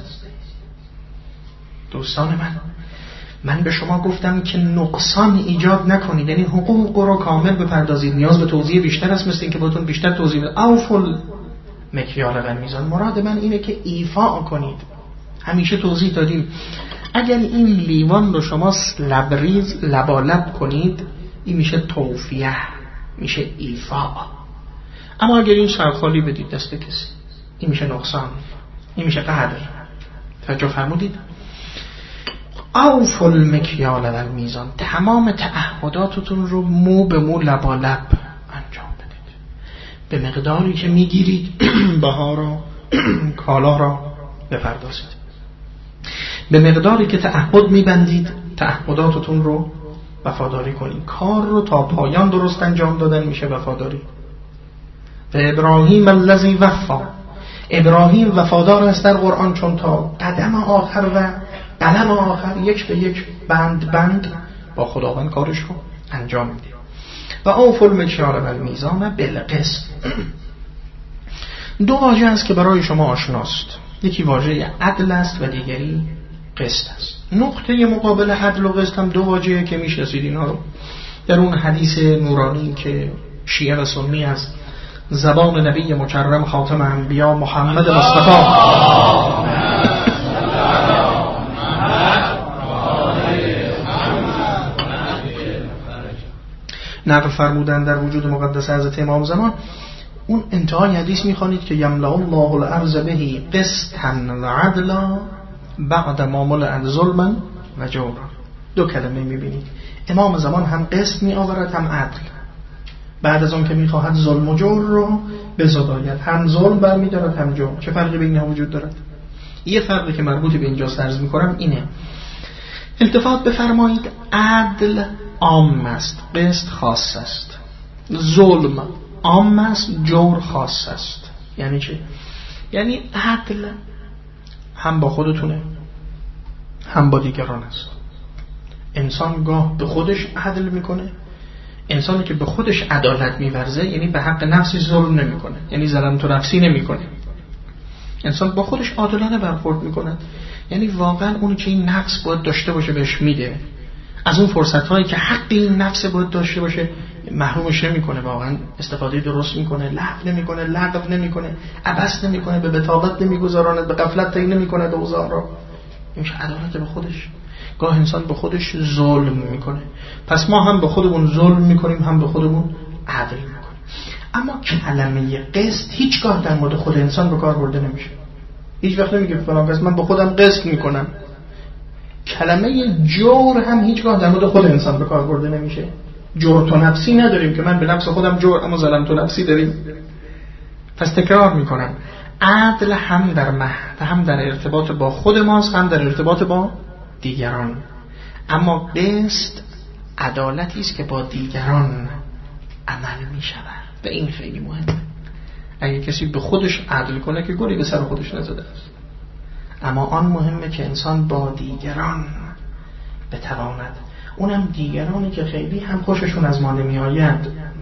دوستان من، من به شما گفتم که نقصان ایجاد نکنید، یعنی حقوق رو کامل بپردازید. نیاز به توضیح بیشتر است، مثل این که بهتون بیشتر توضیح بدم. اوفوا المکیال والمیزان، مراد من اینه که ایفا کنید. همیشه توضیح دادیم اگر این لیوان رو شما لبریز لبالب کنید این میشه توفیه، میشه ایفا. اما اگر این سرخالی بدید دست کسی این میشه نقصان، این میشه قدر. توجه فرمودید؟ اوفوا المکیال والمیزان، تمام تعهداتتون رو مو به مو لبالب انجام بدید. به مقداری که میگیرید بها را کالا را بپردازید. به مقداری که تعهد میبندید تعهداتتون رو وفاداری کنید. کار رو تا پایان درست انجام دادن میشه وفاداری. و ابراهیم الذی وفا، ابراهیم وفادار است در قرآن چون تا قدم آخر و قلم آخر یک به یک بند بند با خداوند کارش رو انجام میده. و اوفوا المکیال والمیزان بالقسط. دو واژه است که برای شما آشناست، یکی واژه عدل است و دیگری قسط است. نقطه مقابل عدل و قسط هم دو واژه‌ای که میشناسید اینها رو در اون حدیث نورانی که شیعه و سنی از زبان نبی مکرم خاتم انبیا محمد مصطفی نقل فرمودن در وجود مقدس حضرت امام زمان. اون انتهای حدیث میخوانید که یملا الله الارض به قسطا و عدلا بعد ما ملئ ظلما و جورا. دو کلمه میبینید، امام زمان هم قسط میآورد هم عدل. بعد از اون که میخواهد ظلم و جور رو بزداید، هم ظلم برمیدارد هم جور. چه فرقی بین اینها وجود دارد؟ یه فرقی که مربوط به اینجا عرض میکنم اینه، التفات بفرمایید، عدل عام است، قسط خاص است. ظلم عام است، جور خاص است. یعنی چه؟ یعنی عدل هم با خودتونه هم با دیگران است. انسان گاه به خودش عدل میکنه، انسانی که به خودش عدالت می‌ورزه یعنی به حق نفسش ظلم نمی‌کنه، یعنی ظلم تو نفسی نمی‌کنه. انسان با خودش عادلانه برخورد می‌کنه، یعنی واقعا اونی که این نفس باید داشته باشه بهش میده، از اون فرصت‌هایی که حق این نفس باید داشته باشه محرومش نمی‌کنه، واقعا استفاده درست می‌کنه، لغو نمی‌کنه، لغو نمی‌کنه، عبث نمی‌کنه، به بتالت نمی‌گذارونه، به غفلت تعیین نمی‌کنه اوضاع رو. این عدالت به خودش. گاه انسان به خودش ظلم می‌کنه، پس ما هم به خودمون ظلم می‌کنیم، هم به خودمون عدل می‌کنیم. اما کلمه قسط هیچگاه در مورد خود انسان به کار برده نمیشه. هیچ وقت نمیگه فلان کس من به خودم قسط می‌کنم. کلمه جور هم هیچگاه در مورد خود انسان به کار برده نمیشه. جور تو نفسی نداریم که من به نفس خودم جور، اما ظلم تو نفسی داریم. پس تکرار میکنم، عدل هم در مهد هم در ارتباط با خود ماست، هم در ارتباط با دیگران. اما قسط عدالتی است که با دیگران عمل میشود و این خیلی مهمه. اگه کسی به خودش عدل کنه که گلی به سر خودش نزده است، اما آن مهمه که انسان با دیگران بتواند، اونم دیگرانی که خیلی هم خوششون از ما نمیآید،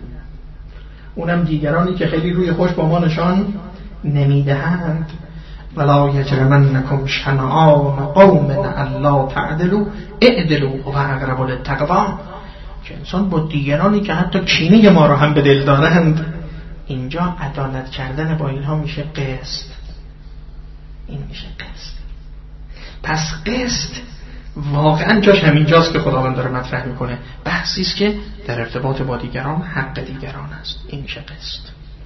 اونم دیگرانی که خیلی روی خوش با ما نشان نمیدهند. ولا یجرمنکم شنآن قوم الا تعدلوا اعدلوا هو اقرب للتقوی. که انسان با دیگرانی که حتی کینه ما رو هم به دل دارند، اینجا عدالت کردن با اینها میشه قسط. این میشه قسط. پس قسط واقعا جاش همینجاست که خداوند داره مطرح میکنه، بحثی است که در ارتباط با دیگران، حق دیگران است. این میشه قسط.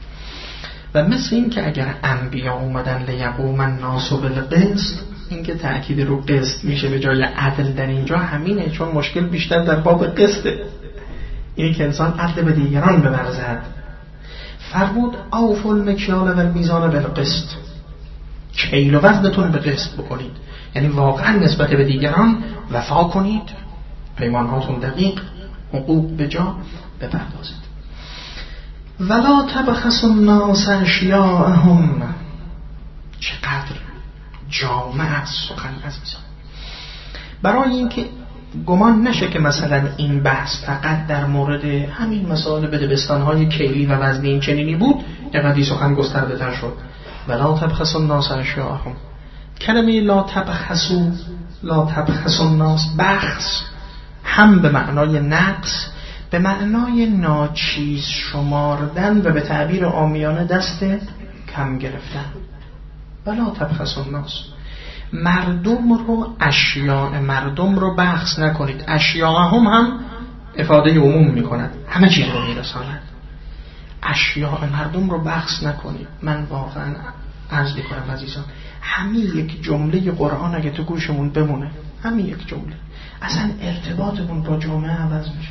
و مثل این که اگر انبیا اومدن لیقوم الناس بالقسط، این که تأکید رو قسط میشه به جای عدل در اینجا همینه، چون مشکل بیشتر در باب قسطه، اینه که انسان عدل به دیگران بورزد. فرمود اوفوا المکیال و المیزان بالقسط، کیل و وزنتون به قسط بکنید، یعنی واقعا نسبت به دیگران وفا کنید، پیمانهاتون دقیق، حقوق به جا بپردازید. ولا تبخسوا الناس اشیاءهم. چقدر جامع است سخن عزیزان، برای اینکه گمان نشه که مثلا این بحث فقط در مورد همین مسائل بدبستان‌های کیلی و وزنی این چنینی بود، اینقدر سخن گسترده تر شد. ولا تبخسوا الناس اشیاءهم. کلمه لا تبخسوا، لا تبخسوا الناس، بخس هم به معنای نقص، به معنای ناچیز شماردن و به تعبیر عامیانه دست کم گرفتن. ولا تبخسوا الناس، مردم رو، اشیاء مردم رو بخس نکنید. اشیاء هم هم افاده عموم میکنند، همه چیز رو میرساند. اشیاء مردم رو بخس نکنید. من واقعا عرض میکنم عزیزان، همین یک جمله قرآن اگه تو گوشمون بمونه، همین یک جمله، اصلا ارتباطمون با جامعه عوض میشه.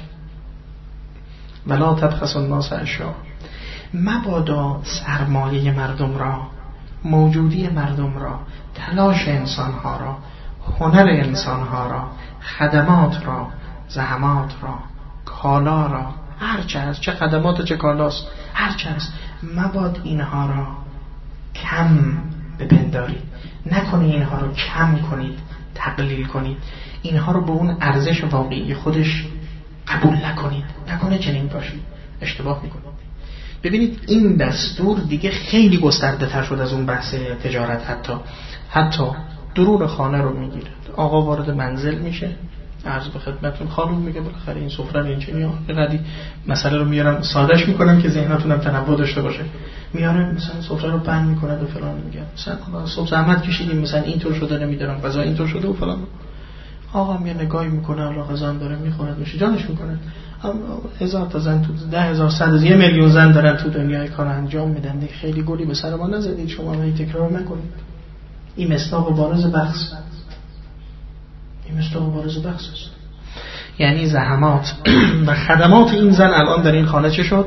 ولا تبخسوا الناس اشیاء. مبادا سرمایه مردم را، موجودی مردم را، تلاش انسانها را، هنر انسانها را، خدمات را، زحمات را، کالا را، هرچه هست، چه خدمات چه کالاست، هرچه هست، مباد اینها را کم بپندارید، نکنید اینها رو کم کنید، تقلیل کنید، اینها رو به اون ارزش واقعی خودش قبول نکنید. نکنه چنین باشید، اشتباه میکنید. ببینید این دستور دیگه خیلی گسترده تر شد از اون بحث تجارت. حتی حتی درون خانه رو میگیره. آقا وارد منزل میشه، عرض به خدمتتون، خانم میگه بالاخره این سفره رو اینجوری ها، قدی مسئله رو میارم سادهش میکنم که ذهنتونم تنوع داشته باشه. میاره مثلا سفره رو بند میکنه و فلان، میگه مثلا صبح زحمت کشیدیم، مثلا اینطور شده، نمیدونم غذا اینطور شده و فلان. آقا میاد نگاهی میکنه، الله غذا هم داره میخوره، میشه جانش میکنه. هزار تا زن تو ده هزار صد یه میلیون زن دارن تو دنیای کار انجام میدن. دیگه خیلی گلی به سر ما نزدید، شما هم تکرار نکنید. این مصداق بارز بخس، این مصداق بارز بخس است. یعنی زحمات و خدمات این زن الان در این خانه چه شد؟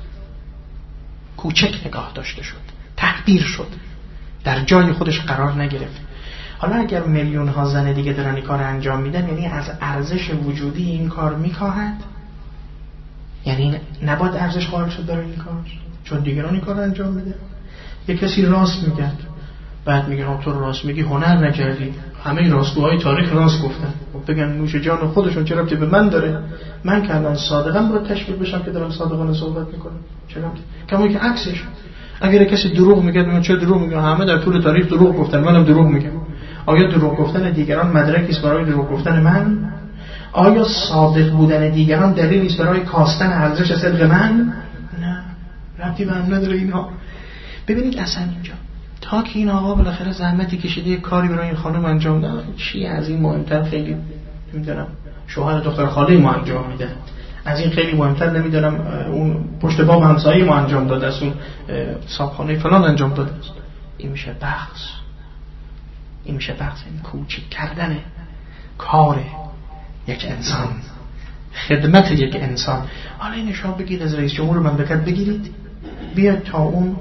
کوچک نگاه داشته شد، تحقیر شد، در جای خودش قرار نگرفت. حالا اگر میلیون ها زن دیگه دارن این کار انجام میدن، یعنی از ارزش وجودی این کار میکاهد، یعنی نباید ارزش قائل شد برای این کار، چون دیگران این کار انجام میده. یه کسی راست میگه، بعد میگه تو راست میگی، هنر نکردی. همه راستگوهای تاریخ راست گفتن. خب بگن نوش جان خودشون، چرا که به من داره؟ من که الان صادقم باید تشویق بشم که دارم صادقانه صحبت میکنم. چرا کما که عکسش، اگر کسی دروغ میگه من چه دروغ میگم؟ همه در طول تاریخ دروغ گفتن، منم دروغ میگم. آیا دروغ گفتن دیگران مدرکی است برای دروغ گفتن من؟ آیا صادق بودن دیگران دلیلی است برای کاستن ارزش صدق من؟ نه، ربطی به هم نداره اینها. ببینید اصلا اینجا تا که این آقا بالاخره زحمتی کشیده یک کاری برای این خانم انجام داد، چی از این مهمتر خیلی نمیدونم شوهر دختر خاله ما انجام میده، از این خیلی مهمتر نمیدونم اون پشت بام همسایه ما انجام داده است، اون صاحبخانه فلان انجام داده است. این میشه بخس، این میشه بخس، این کوچک کردن کار یک انسان، خدمت یک انسان. حالا این شما بگید از رئیس جمهور مملکت بگیرید، بیاد تا اون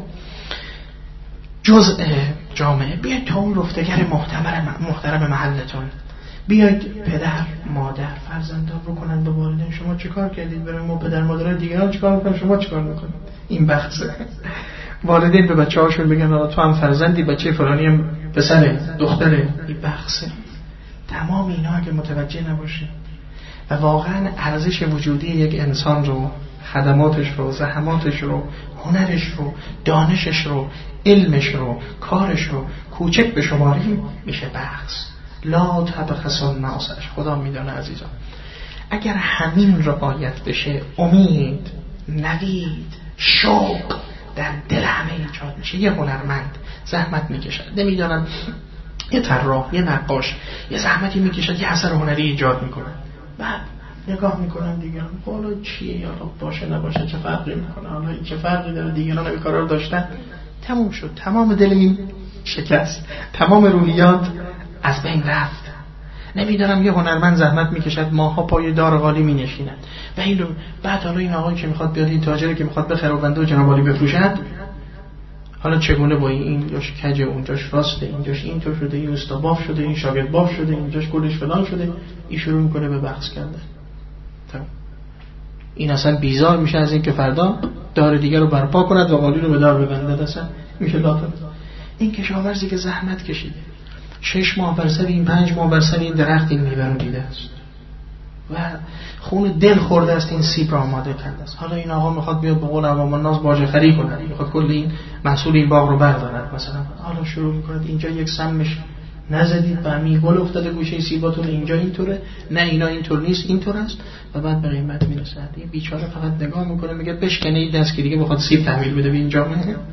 جزء جامعه، بیاید تا اون رفتگر محترم محترم محلتون، بیاید پدر مادر فرزندان رو کنن به والدین. شما چه کار کردید برای ما؟ پدر مادر دیگران چه کار میکنن؟ شما چه کار میکنید؟ این بحثه. والدین به بچه هاشون بگن تو هم فرزندی، بچه فلانی هم پسره دختره. این بحثه. تمام اینا اگه متوجه نباشید و واقعا ارزش وجودی یک انسان رو، خدماتش رو، زحماتش رو، هنرش رو، دانشش رو، علمش رو، کارش رو کوچک بشماریم، میشه بحث. لا تبخسوا الناس. خدا میدانه عزیزان اگر همین رعایت بشه، امید، نوید، شوق در دل همه ایجاد میشه. یه هنرمند زحمت میکشد، نمیدانم یه طراح، یه نقاش یه زحمتی میکشد، یه اثر هنری ایجاد میکنه، بعد نگاه میکنم دیگران حالا چیه، یا باشه نباشه چه فرقی میکنه، حالا این چه فرقی داره، دیگران این کارا رو داشتن، تموم شد. تمام دل این شکست، تمام روحیات از بین رفت. نمیدونم یه هنرمند زحمت میکشد، ماها پای دار غالی مینشیند و این رو بعد حالا این آقایی که میخواد بیاد، این تاجری که میخواد بخره و بنده و جناب عالی بفروشد، حالا چگونه با این جاش کجه، اونجاش راسته، اینجاش اینطور شده، این استاباف شده، این شاگرد باف شده، اینجاش گلش فلان شده، این شروع میکنه به بحث کردن. این اصلا بیزار میشه از این که فردا دار دیگر رو برپا کند و قالی رو به دار ببندد. اصلا میشه لاتر. این کشاورزی که زحمت کشیده، شش ماه بر سر این، پنج ماه بر سر این درخت این میوه رو دیده است و خون دل خورده است، این سیب را آماده کرده است. حالا این آقا میخواد بیاد به قول عوام الناس باجه خری کنه، میخواد کل این محصول این باغ رو بردارد مثلا. حالا شروع میکنه اینجا یک سمش نزدید و می گل افتاده گوشه سیباتون، اینجا اینطوره، نه اینا اینطور نیست، اینطور است، و بعد به قیمت میرسه. این بیچاره فقط نگاه میکنه میگه بشکنه این دست که دیگه بخواد سیب تحویل بده به اینجا.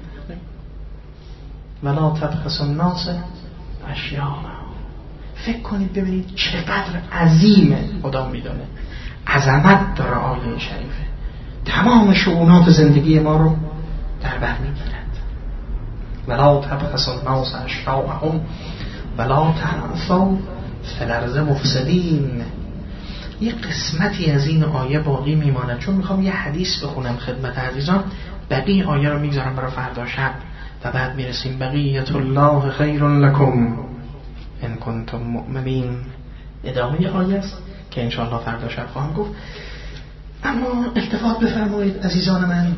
ولا تبخسوا الناس اشیاءهم. فکر کنید ببینید چقدر عظیمه. خدا میدونه عظمت داره آیه شریفه، تمام شؤونات زندگی ما رو در بر میگیرد. ولا تبخسوا الناس اشیاءهم ولا تعثوا فی الارض مفسدین. یه قسمتی از این آیه باقی میماند، چون میخوام یه حدیث بخونم خدمت عزیزان، بقیه آیه رو میگذارم برای فردا شب و بعد میرسیم بقیت الله خیر لکم ان کنتم مؤمنین. ادامه آیه است که انشاءالله فردا شب خواهم گفت. اما التفات بفرمایید عزیزان من،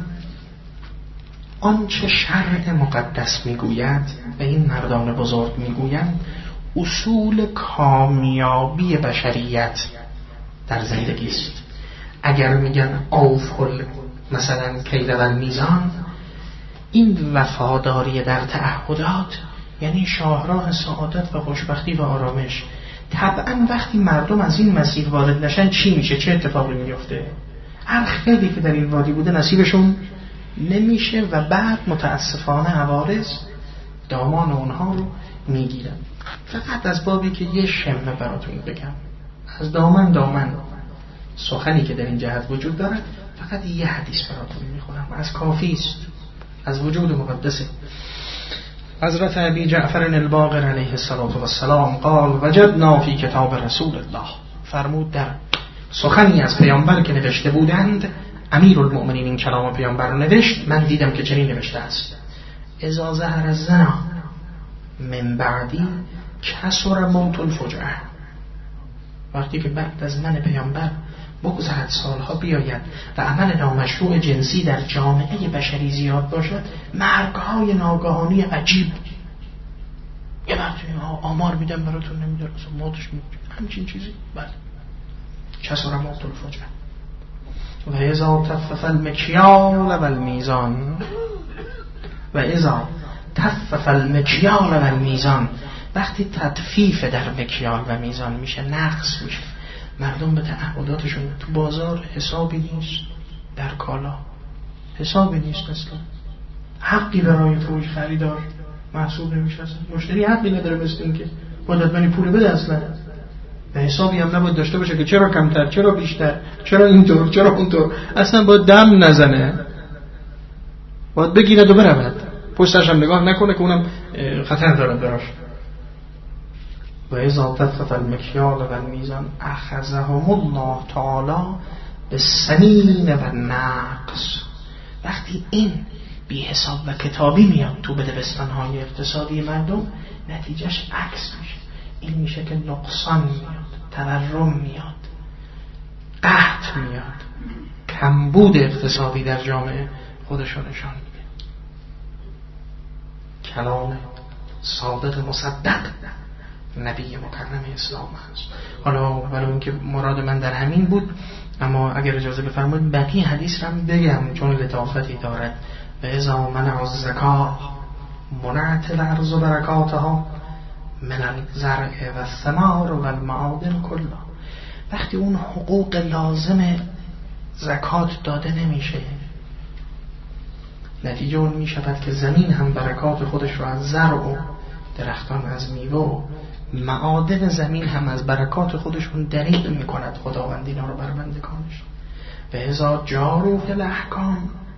آنچه شرع مقدس میگوید و این مردان بزرگ میگویند اصول کامیابی بشریت در زندگی است. اگر میگن اوفل مثلا کیل و میزان، این وفاداری در تعهدات یعنی شاهراه سعادت و خوشبختی و آرامش. طبعا وقتی مردم از این مسیر وارد نشن چی میشه؟ چه اتفاقی میفته؟ هر خیلی که در این وادی بوده نصیبشون نمیشه و بعد متاسفانه عوارض دامان اونها رو میگیرن. فقط از بابی که یه شمه براتون بگم، از دامن دامن سخنی که در این جهت وجود داره، فقط یه حدیث براتون میخونم، از کافی است، از وجود مقدسه. حضرت ابی جعفر الباقر علیه السلام قال وجدنا فی کتاب رسول الله، فرمود در سخنی از پیامبر که نوشته بودند، امیر المؤمنین این کلام پیامبر رو نوشت، من دیدم که چنین نوشته است: اذا ظهر الزنا من بعدی کسر موت الفجعه. وقتی که بعد از من پیامبر بگذرد، سالها بیاید و عمل نامشروع جنسی در جامعه بشری زیاد باشد، مرگ‌های ناگهانی عجیب یه وقتی آمار میدم براتون نمیدارم ماتش میدم همچین چیزی. بله کسر موت الفجر و اذا تفف المکیال و المیزان و اذا تفف المکیال و المیزان، وقتی تطفیف در مکیال و میزان میشه نقص میشه، مردم به تعهداتشون، تو بازار حسابی نیست، در کالا حسابی نیست، اصلا حقی برای فروش خریدار محسوب نمیشه، اصلا مشتری حقی نداره مثل این که باید منی پول بده، اصلا به حسابی هم نباید داشته باشه که چرا کمتر، چرا بیشتر، چرا اینطور، چرا اونطور، اصلا باید دم نزنه، باید بگیرد و برود، پشتش هم نگاه نکنه که اونم خطر دارد براش. و اذا تفف المکیال و المیزان اخذهم الله تعالی بالسنین و النقص، وقتی این بی حساب و کتابی میاد تو بدبستان‌های اقتصادی مردم، نتیجهش عکس میشه، این میشه که نقصان میاد، تورم میاد، قحط میاد، کمبود اقتصادی در جامعه خودشو نشان میده. کلام صادق مصدق نبی مکرم اسلام هست. حالا ولی اون که مراد من در همین بود، اما اگر اجازه بفرمایید بقیه حدیث رو هم بگم چون لطافتی دارد. و اذا منع الزکاة منعت الارض برکاتها من الزرع و الثمار و المعادن کلا، وقتی اون حقوق لازم زکات داده نمیشه، نتیجه اون میشود که زمین هم برکات خودش رو از زرع و درختان، از میوه و معادن زمین هم از برکات خودشون دریغ میکند خداوند اینا رو بر بندگانش. و اذا جاروا فی الاحکام،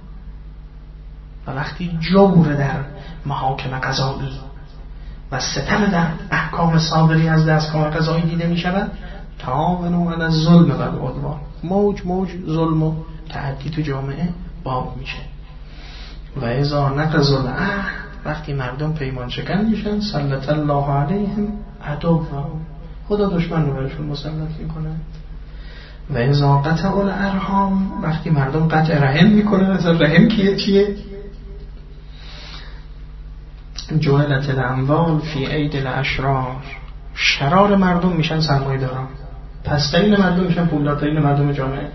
و وقتی جور در محاکم قضایی و ستم در احکام صادری از دستگاه قضایی دیده می شود، تعاونوا علی الظلم و العدوان، موج موج ظلم و تعدی تو جامعه باب میشه. و اذا نقضوا العهد، وقتی مردم پیمان شکن میشن، سلط الله علیهم عدوهم، خدا دشمن رو برشون مسلط میکنه. و اذا قطعوا الارحام، وقتی مردم قطع رحم میکنن، اصلا رحم کیه چیه؟ جعلت الاموال فی اید الاشرار، شرار مردم میشن سرمایه داران، پسترین مردم میشن پولدارترین مردم جامعه.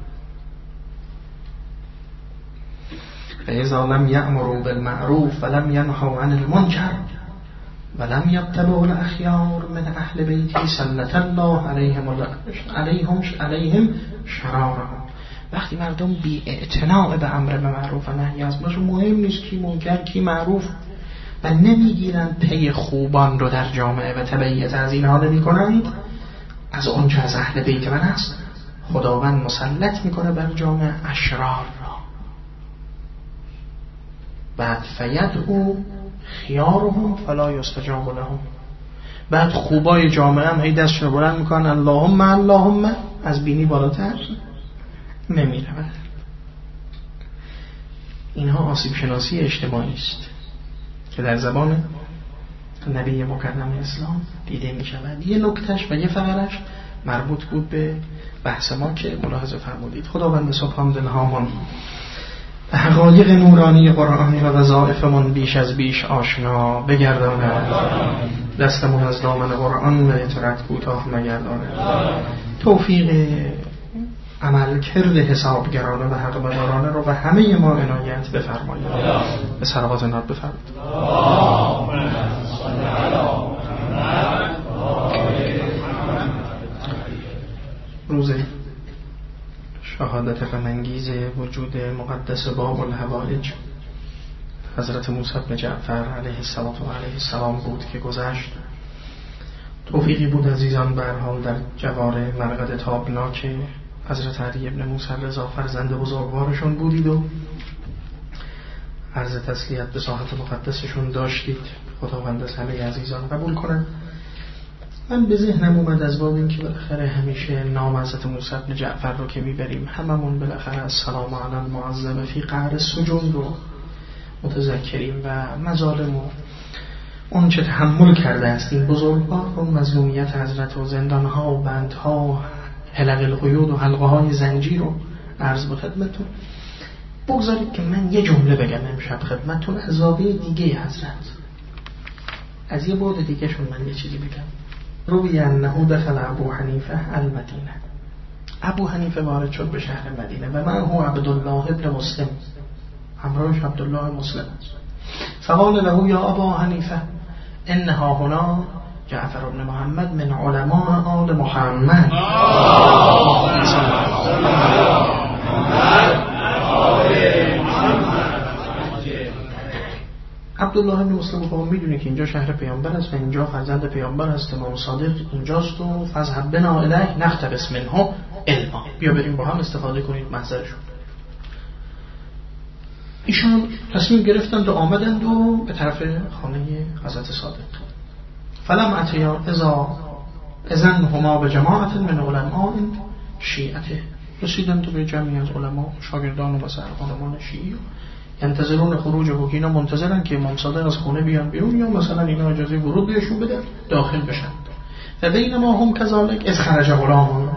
و اذا لم یأمروا بالمعروف ولم ینهوا عن المنکر ولم یتبعوا الاخیار من اهل بیتی سلط الله علیهم علیهم علیهم شرارهم، وقتی مردم بی اعتناء به امر معروف و نهی از منکر، مهم نیست کی منکر کی معروف، و نمیگیرن پی خوبان رو در جامعه و تبعیت از اینها نمی کنند، از اون که از اهل بیت من است، خداوند مسلط میکنه بر جامعه اشرار را. بعد فیدعو خیارهم فلا یستجاب لهم، بعد خوبای جامعه هم هی دستشون رو بلند میکنن اللهم اللهم، از بینی بالاتر نمیره. اینها آسیب شناسی اجتماعی است که در زبان نبی مکرم اسلام دیده می شود. یه نکتش و یه فقرش مربوط بود به بحث ما که ملاحظه فرمودید. خداوند سبحان دلهامان به حقایق نورانی قرآنی و وظایفمون بیش از بیش آشنا بگرداند، دستمون از دامن قرآن و اطاعت کوتاه نگرداند، توفیق عمل کرده حسابگرانه و حق بدارانه رو به همه ما عنایت بفرمایید. به صلوات نات بفرمایید. روز شهادت غم‌انگیز وجود مقدس باب الحوائج حضرت موسی بن جعفر علیه السلام و علیه السلام بود که گذشت. توفیقی بود عزیزان به هر حال در جوار مرقد تابناک حضرت علی ابن موسی رضا فرزند بزرگوارشون بودید و عرض تسلیت به ساحت مقدسشون داشتید. خداوند از همه عزیزان قبول کنه. من به ذهنم اومد از باب این که بالاخره همیشه نام حضرت موسی بن جعفر رو که میبریم هممون بالاخره از سلام علی المعظم فی قعر السجون رو متذکریم و مظالم و اون چه تحمل کرده است این بزرگوار، اون مظلومیت حضرت و زندانها و بندها، حلق القیود و حلقه های زنجیر رو عرض به خدمتتون. بگذارید که من یه جمله بگم امشب خدمتتون از زاویه دیگه حضرت. از یه بعد دیگه شون من یه چیزی بگم. روی انه دخل ابو حنیفه المدینه، ابو حنیفه وارد شد به شهر مدینه و من هو عبدالله ابن مسلم، همراهش عبدالله مسلم. فقال له یا ابا حنیفه انها هنا جعفر بن محمد من علماء آل محمد. عبدالله بن مسلم گفت میدونه که اینجا شهر پیامبر است و اینجا فرزند پیامبر است، امام صادق اینجاست و فذهب بنا الیه نقتبس منه علما، بیا بریم با هم استفاده کنید محضرشون. ایشان تصمیم گرفتند و آمدند و به طرف خانه حضرت صادق. فلم اتیا اذا اذن هما به جماعت من علماء شیعته، رسیدند تو به جمعی از علما شاگردان و سرخانمان شیعی انتظرون خروج و اینا منتظرن که امام صادق از خونه بیان بیرون یا مثلا اینا اجازه ورود بهشون بده داخل بشن. و بینما هم کذالک از خرج غلام،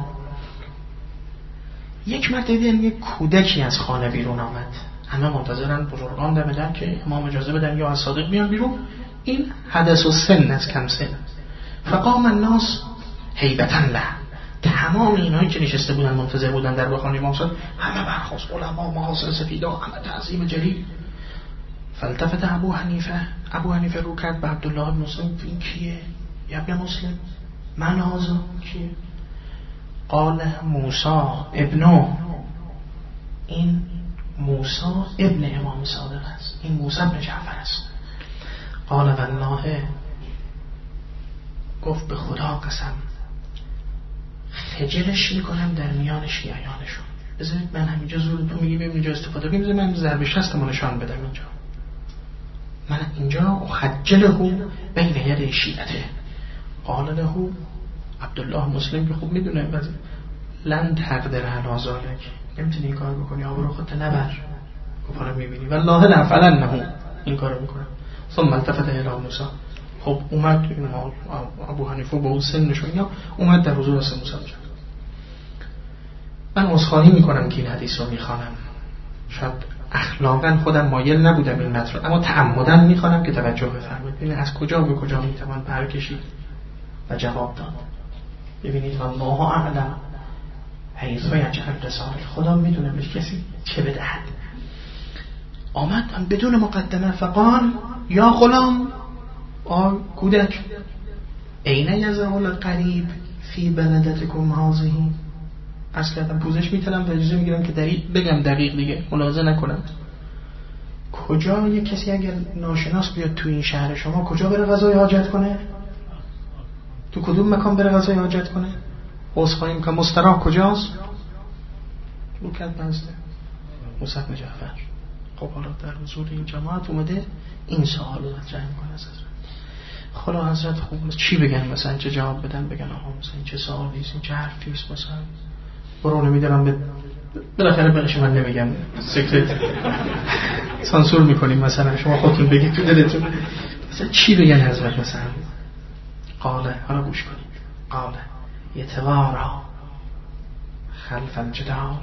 یک مرتبه یک کودکی از خانه بیرون آمد. همه منتظرن بزرگان دم در که امام اجازه بدن یا از صادق بیان بیرون. این حدث و سن از کم سن. فقام الناس هیبتا له، تمام اینایی که نشسته بودن منتظر بودن در خانه امام صادق همه برخاست، علما محاصر سفیدا همه تعظیم جلیل. فالتفت ابو حنیفه، ابو حنیفه رو کرد به عبدالله بن مسلم، این کیه؟ ابن مسلم من هازا کیه؟ قال موسی ابنو، این موسی ابن امام صادق است، این موسی ابن جعفر است. قال والله، گفت به خدا قسم خجلش میکنم در میان شیعیانشون. بذارید من همینجا زور تو میگی ببین اینجا استفاده کنیم، بذارید من ضرب شستمو نشان بدم اینجا. من اینجا خجله بین ید شیعته. قال له عبدالله مسلم که خوب میدونه بعضی لن تقدر علی ذلک، نمیتونی این کار بکنی، آبرو خودت نبر. گفت رو میبینی والله لنفعلنه، این کارو میکنم. ثم التفت الی موسی، خب اومد ابو حنیفه با اون سنشون یا اومد در حضور حضرت موسی. من عذرخواهی میکنم که این حدیث رو میخوانم، شاید اخلاقا خودم مایل نبودم این مطلب، اما تعمدن میخوانم که توجه بفرمایید. ببینید از کجا به کجا میتوان پر کشید و جواب داد. ببینید والله اعلم حیث یجعل رسالت، خدا میدونه به کسی چه بدهد. آمد بدون مقدمه فقال یا غلام، آ کودک، این یزال القریب فی بلدتکم هذه، اصلا پوزش میتونم و اجازه میگیرم که دقیق بگم، دقیق دیگه ملاحظه نکنم. کجا یک کسی اگر ناشناس بیاد تو این شهر شما کجا بره غذای حاجت کنه؟ تو کدوم مکان بره غذای حاجت کنه؟ عذرخواهی میکنم مستراح کجاست؟ لوکت بنزده موسی بن جعفر. خب حالا در حضور این جماعت اومده این سوال رو مطرح میکنه از حضرت. خدا حضرت خوب چی بگن، مثلا چه جواب بدن؟ بگن آها مثلا این چه سوالی است، این چه حرفی است، مثلا برو نمیدونم به بالاخره بلش من نمیگم سکرت سانسور میکنیم، مثلا شما خودتون بگید تو دلتون مثلا چی بگن حضرت. مثلا قاله، حالا گوش کنید، قاله یتوارا خلف الجدار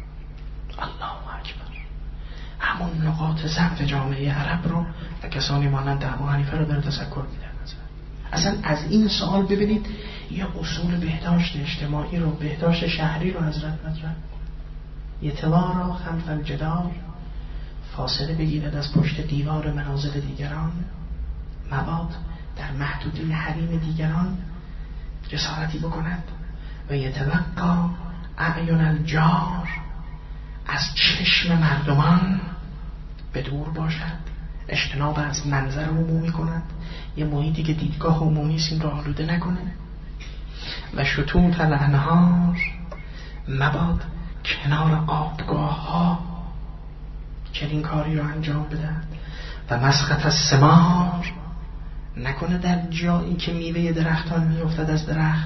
الله اکبر، همون نقاط ضعف جامعه عرب رو و کسانی مانند ابو حنیفه رو داره تذکر میده. اصلا از این سوال ببینید یا اصول بهداشت اجتماعی رو، بهداشت شهری رو حضرت مطرح. یتوارا خلف الجدار، فاصله بگیرد از پشت دیوار منازل دیگران، مباد در محدوده حریم دیگران جسارتی بکند. و یتوقع اعین الجار، از چشم مردمان به دور باشد، اجتناب از منظر عمومی کند، یه محیطی که دیدگاه عمومی است این رو آلوده نکنه. و شطوط الانهار، مباد کنار آبگاه ها چنین کاری رو انجام بدن. و مسخط الثمار، نکنه در جایی که میوه درختان میافتد از درخت،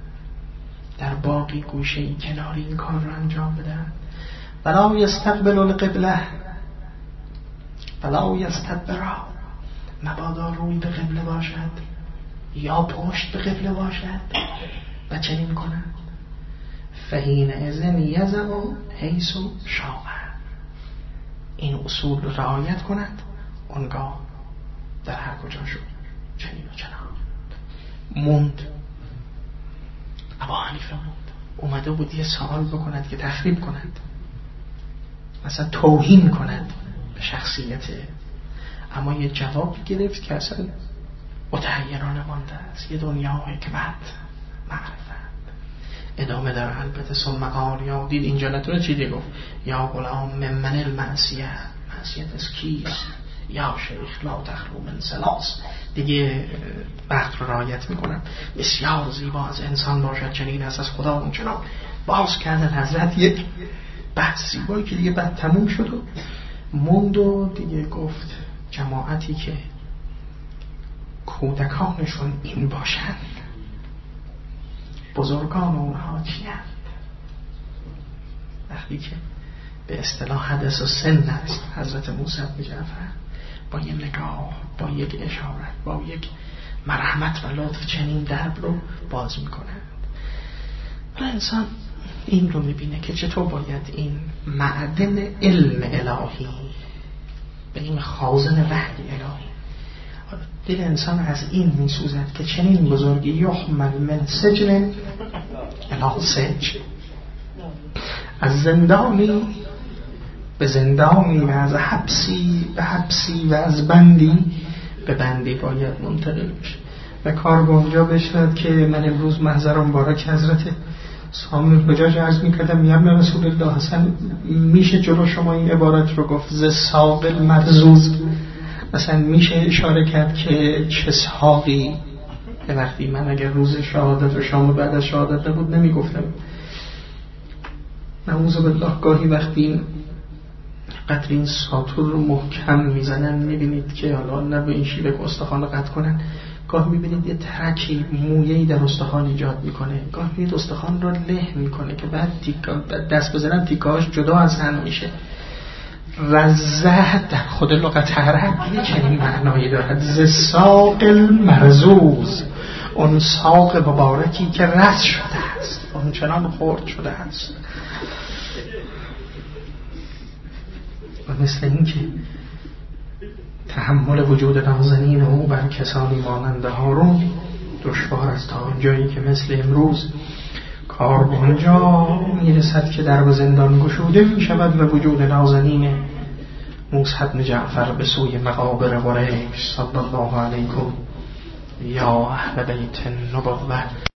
در باقی گوشه‌ای کناری این کار رو انجام بدن. ولا یستقبل القبله ولا یستدبر، مبادا روی به قبله باشد یا پشت به قبله باشد و چنین کنند. فحین اذن یزع حیث شاء، این اصول رو رعایت کند اونگاه در هر کجا شد چنین و چنان موند. ابا حنیفه موند، اومده بود یه سوال بکند که تخریب کند، مثلا توهین کند به شخصیت، اما یه جواب گرفت که اصلا متحیرانه مانده است. یه دنیا حکمت معرفت ادامه داره البته. ثم قال یا دید اینجا نتونه چی دیگه گفت یا غلام ممن المعصیه، معصیت از کیست؟ یا شیخ لا تخلو من سلاس. دیگه وقت رو رعایت میکنم. بسیار زیبا از انسان باشد چنین است از خدا اون چنان. باز کردن حضرت یک بحث زیبایی که دیگه بعد تموم شد و موند و دیگه گفت جماعتی که کودکانشون این باشند بزرگان اونها چیند؟ وقتی که به اصطلاح حدث و سن است حضرت موسی بن جعفر با یک نگاه، با یک اشارت، با یک مرحمت و لطف چنین درب رو باز میکنند. ولی انسان این رو میبینه که چطور باید این معدن علم الهی به این خازن وحی الهی، دل انسان از این میسوزد که چنین بزرگی یحمل من سجن الی سجن، از زندانی به زندانی و از حبسی به حبسی و از بندی به بندی باید منتقل بشه. و کارگاه اونجا بشند که من امروز محضرم بارک حضرت سامی بجاج عرض میکردم میگم رسول الله حسن میشه جلو شما این عبارت رو گفت ز ساقل مرزوز، مثلا میشه اشاره کرد که چه ساقی، که وقتی من اگر روز شهادت و شام بعد از شهادت نبود نمیگفتم نعوذ بالله. گاهی وقتی قطر این ساتور رو محکم میزنن میبینید که حالا نه به این شیوه که استخوان رو قطع کنن، گاهی میبینید یه ترکی مویه‌ای در استخوان ایجاد میکنه، گاهی میبینید استخوان رو له میکنه که بعد تیکا دست بزنن تیکاش جدا از هم میشه. رزه در خود لغت عرب چنین معنایی دارد، ز ساق المرزوز، اون ساق مبارکی که رز شده است، اون چنان خورد شده است. و مثل این که تحمل وجود نازنین او بر کسانی مانند هارون دشوار است تا آنجایی که مثل امروز کار به آنجا میرسد که در زندان گشوده می شود و وجود نازنین موسی بن جعفر به سوی مقابر قریش صلی الله علیکم یا اهل بیت النبوة